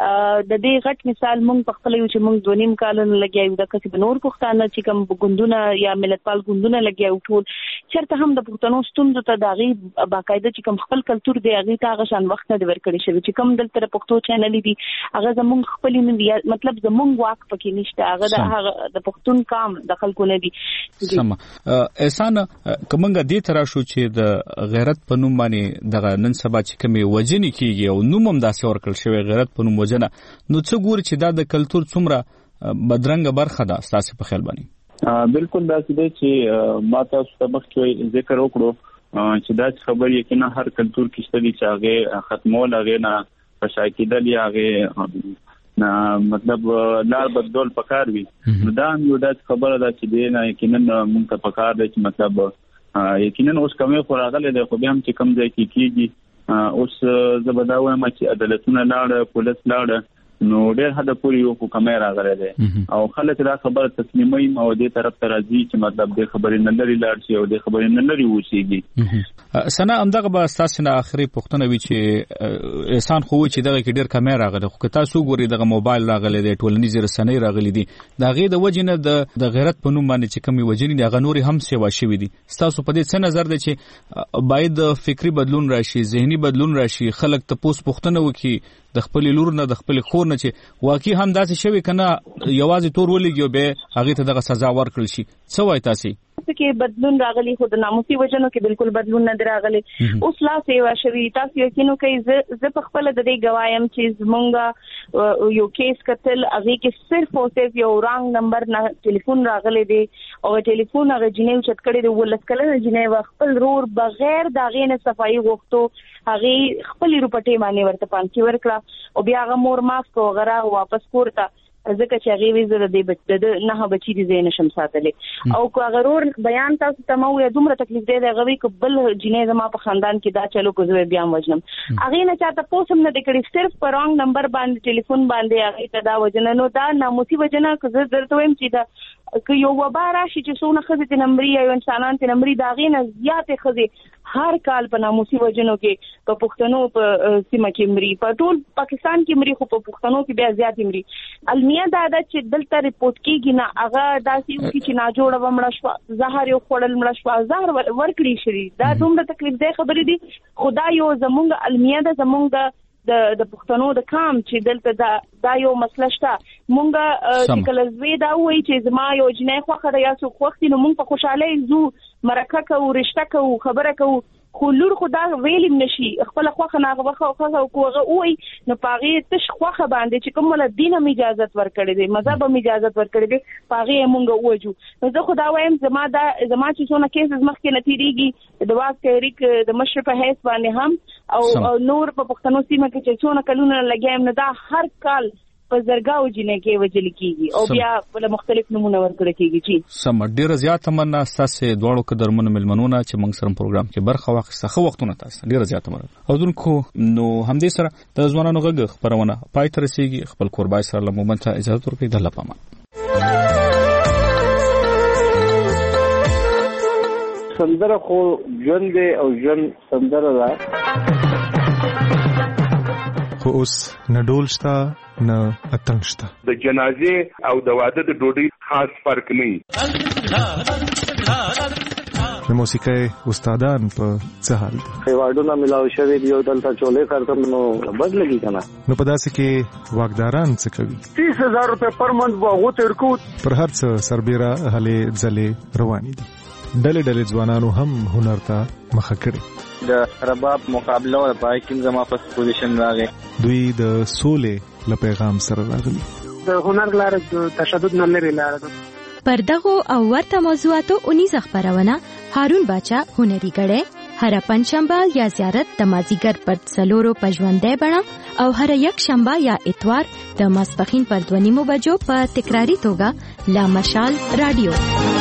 د دې غټ مثال مونږ په خپل یو چې مونږ 2.5 کال نه لګیایو د کسب نور پښتانه چې کوم ګوندونه یا ملتپال ګوندونه لګیایو ټول چرته هم د پښتنو ستوندو ته داغي باقاعده چې کوم خپل کلچر دی هغه ته غشان وخت نه ورکړي شوی چې کوم دلته پښتو چینل دي هغه زموږ خپل نه مطلب زموږ واک پکې نشته هغه د پښتون کام د خلکو سم احسان کومنګ دې ترا شو چې د غیرت په نوم باندې د نن سبا چې کومي وجنی کیږي او نوم هم داسې ورکل شوی غیرت په نوم وجنه نو څه ګور چې دا د کلچر څومره بدرنګ برخه ده تاسو په خیال باندې بالکل دا چې ما تاسو ته مخکې ذکر وکړو چې دا خبر یقینا هر کلچر کې ستدي چې هغه ختمول هغه نه پښاکیدل هغه نه مطلب لار بدل پکار وي دا یو د خبره ده چې دی نه یقینا مونږ ته پکار دی چې مطلب یقینا اوس کومه خوراغله ده خو بیا هم چې کم ځای کې کیږي اوس زبداوه ما چې عدالتونه لاړ پولیس لاړ نو ډېر حد پورې یو حکومت راغلی دی او خلک دا خبره تسلیموي او دې طرف ته راځي چې مطلب دې خبرې نه لري لاړ شي او دې خبرې نه لري وشيږي سنا همدغه به تاسو نه اخري پښتنه وی چې انسان خو چې دغه کې ډېر کمه راغلی خو تاسو ګوري دغه موبایل راغلی دی ټولنیز رسنۍ راغلی دي دا غي د وجنه د غیرت په نوم باندې چې کمی وجنی دی هغه نوري هم سیوا شوی دي تاسو په دې څه نظر دی چې باید فکری بدلون راشي ذهني بدلون راشي خلک ته پوس پښتنه وکي د خپل لور نه د خپل خور نه چې واقعي هم داسې شوی کنه یوازې تور ولګي به هغه ته دغه سزا ورکړل شي څه وایي تاسو کې بدلون راغلی خو د ناموسي وجنو کې بالکل بدلون نه راغلی اوس لا سیوا شوی تاسو یقینو کوي ز په خپل د دې گوایم چې زمونږ یو کیس قتل هغه کې صرف او صرف یو رانګ نمبر نه ټلیفون راغلی دی او ټلیفون هغه جنې چت کړی دی ولس کله جنې خپل رور بغیر داغه نه صفائی غوښتو هغه خپل روپټې باندې ورته پانکی ورکړه او بیا هغه مور ماف کو غره واپس کوړه ځکه چې هغه ویزه د بچ د نه بچی دي زین شم ساتلې او کو غرور بیان تاسو ته مو دومره تکلیف دی دا غوي کبل جنې زما په خاندان کې دا چلو کو زوی بیا وجنم هغه نه چاته پوسم نه دکړي صرف په رانګ نمبر باندې ټلیفون باندې هغه ته دا وجنه نو دا ناموسي وجنه که زه درته وایم چې دا که یو وبا راشي چې څونه خزه د نمبري او انسانان ته نمبري دا غي نه زیات خزه هر کال په ناموسي وجنو کې په پښتنو په سیمه کې مري په ټول پاکستان کې مري خو په پښتنو کې بیا زیات مري المیه دا چې دلته ریپورت کیږي نه هغه داسې وکړي چې نا جوړه ومړه شو زهر یو خړل مړه شو زهر ورکړي شي دا دومره تکلیف دی خبرې دي خدای یو زمونږ المیه دا زمونږ د پښتنو د کام چې دلته دا یو مسله شته مونږ چې کله زوی دا وایي چې زما یو جنې خوخه ده یا څو خوختي نو مونږ په خوشاله زو مرکه کوو رشته کوو خبره کوو خو لور خدا ویلم نشي خپل خوخه ناغه خوخه او کوغه وای نو پاغي تش خوخه باندې چې کوم ول دینه اجازه ورکړي دي مذهب اجازه ورکړي دي پاغي مونږ وجو نو زه خدا وایم زما چې څونه کیسز مخکې نتیریږي د واس کېریک د مشر په هیڅ باندې هم او نور په پښتنو سیمه کې چې څونه کلونه لګایم نه دا هر کال په زرګاو جنې کې وجل کیږي او بیا په مختلف نمونه ورکړل کیږي چې سم ډیر زیات مننه تاسو دوړو قدرمن ملمنونه چې موږ سره پروګرام کې برخه واخیسته خو وختونه تاسو ډیر زیات مننه او دونکو نو همدې سره د ځوانانو غږ خبرونه پای ته رسیدي خپل قربای سره له مومنت اجازه ورکړئ د لپاره سندره خو ژوند او ژوند سندره ده خو اوس نه ډول شته نه اتنګ شته د جنازې او د واده د ډوډۍ خاص فرق نه د موسیقۍ استادان په څه حال دي خیواډونه ملاوي شوی دی او دلته چولې کارتم نو بد لګي کنه نو په داسې کې واګداران څه کوي 30000 روپے پر منث واغو تر کو پر هر څه سربېره هلې ځلې روانې دي ډلې ځوانانو هم هنر ته مخه کړي د رباب مقابله او پای کې زما په پوزیشن راغی دوی د سولې له پیغام سره راغلي د هنر لار تشدد نه لري لار پر دغه او ورته موضوعاتو 19 خبرونه هارون باچا هنري غړې هر پنځشنبه یا زیارت د مازیګر پر څلورو پژوندې بڼه او هر یک شنبه یا اتوار د ماسپخین پر 2:30 بجو په تکراری توګه لا مشال رادیو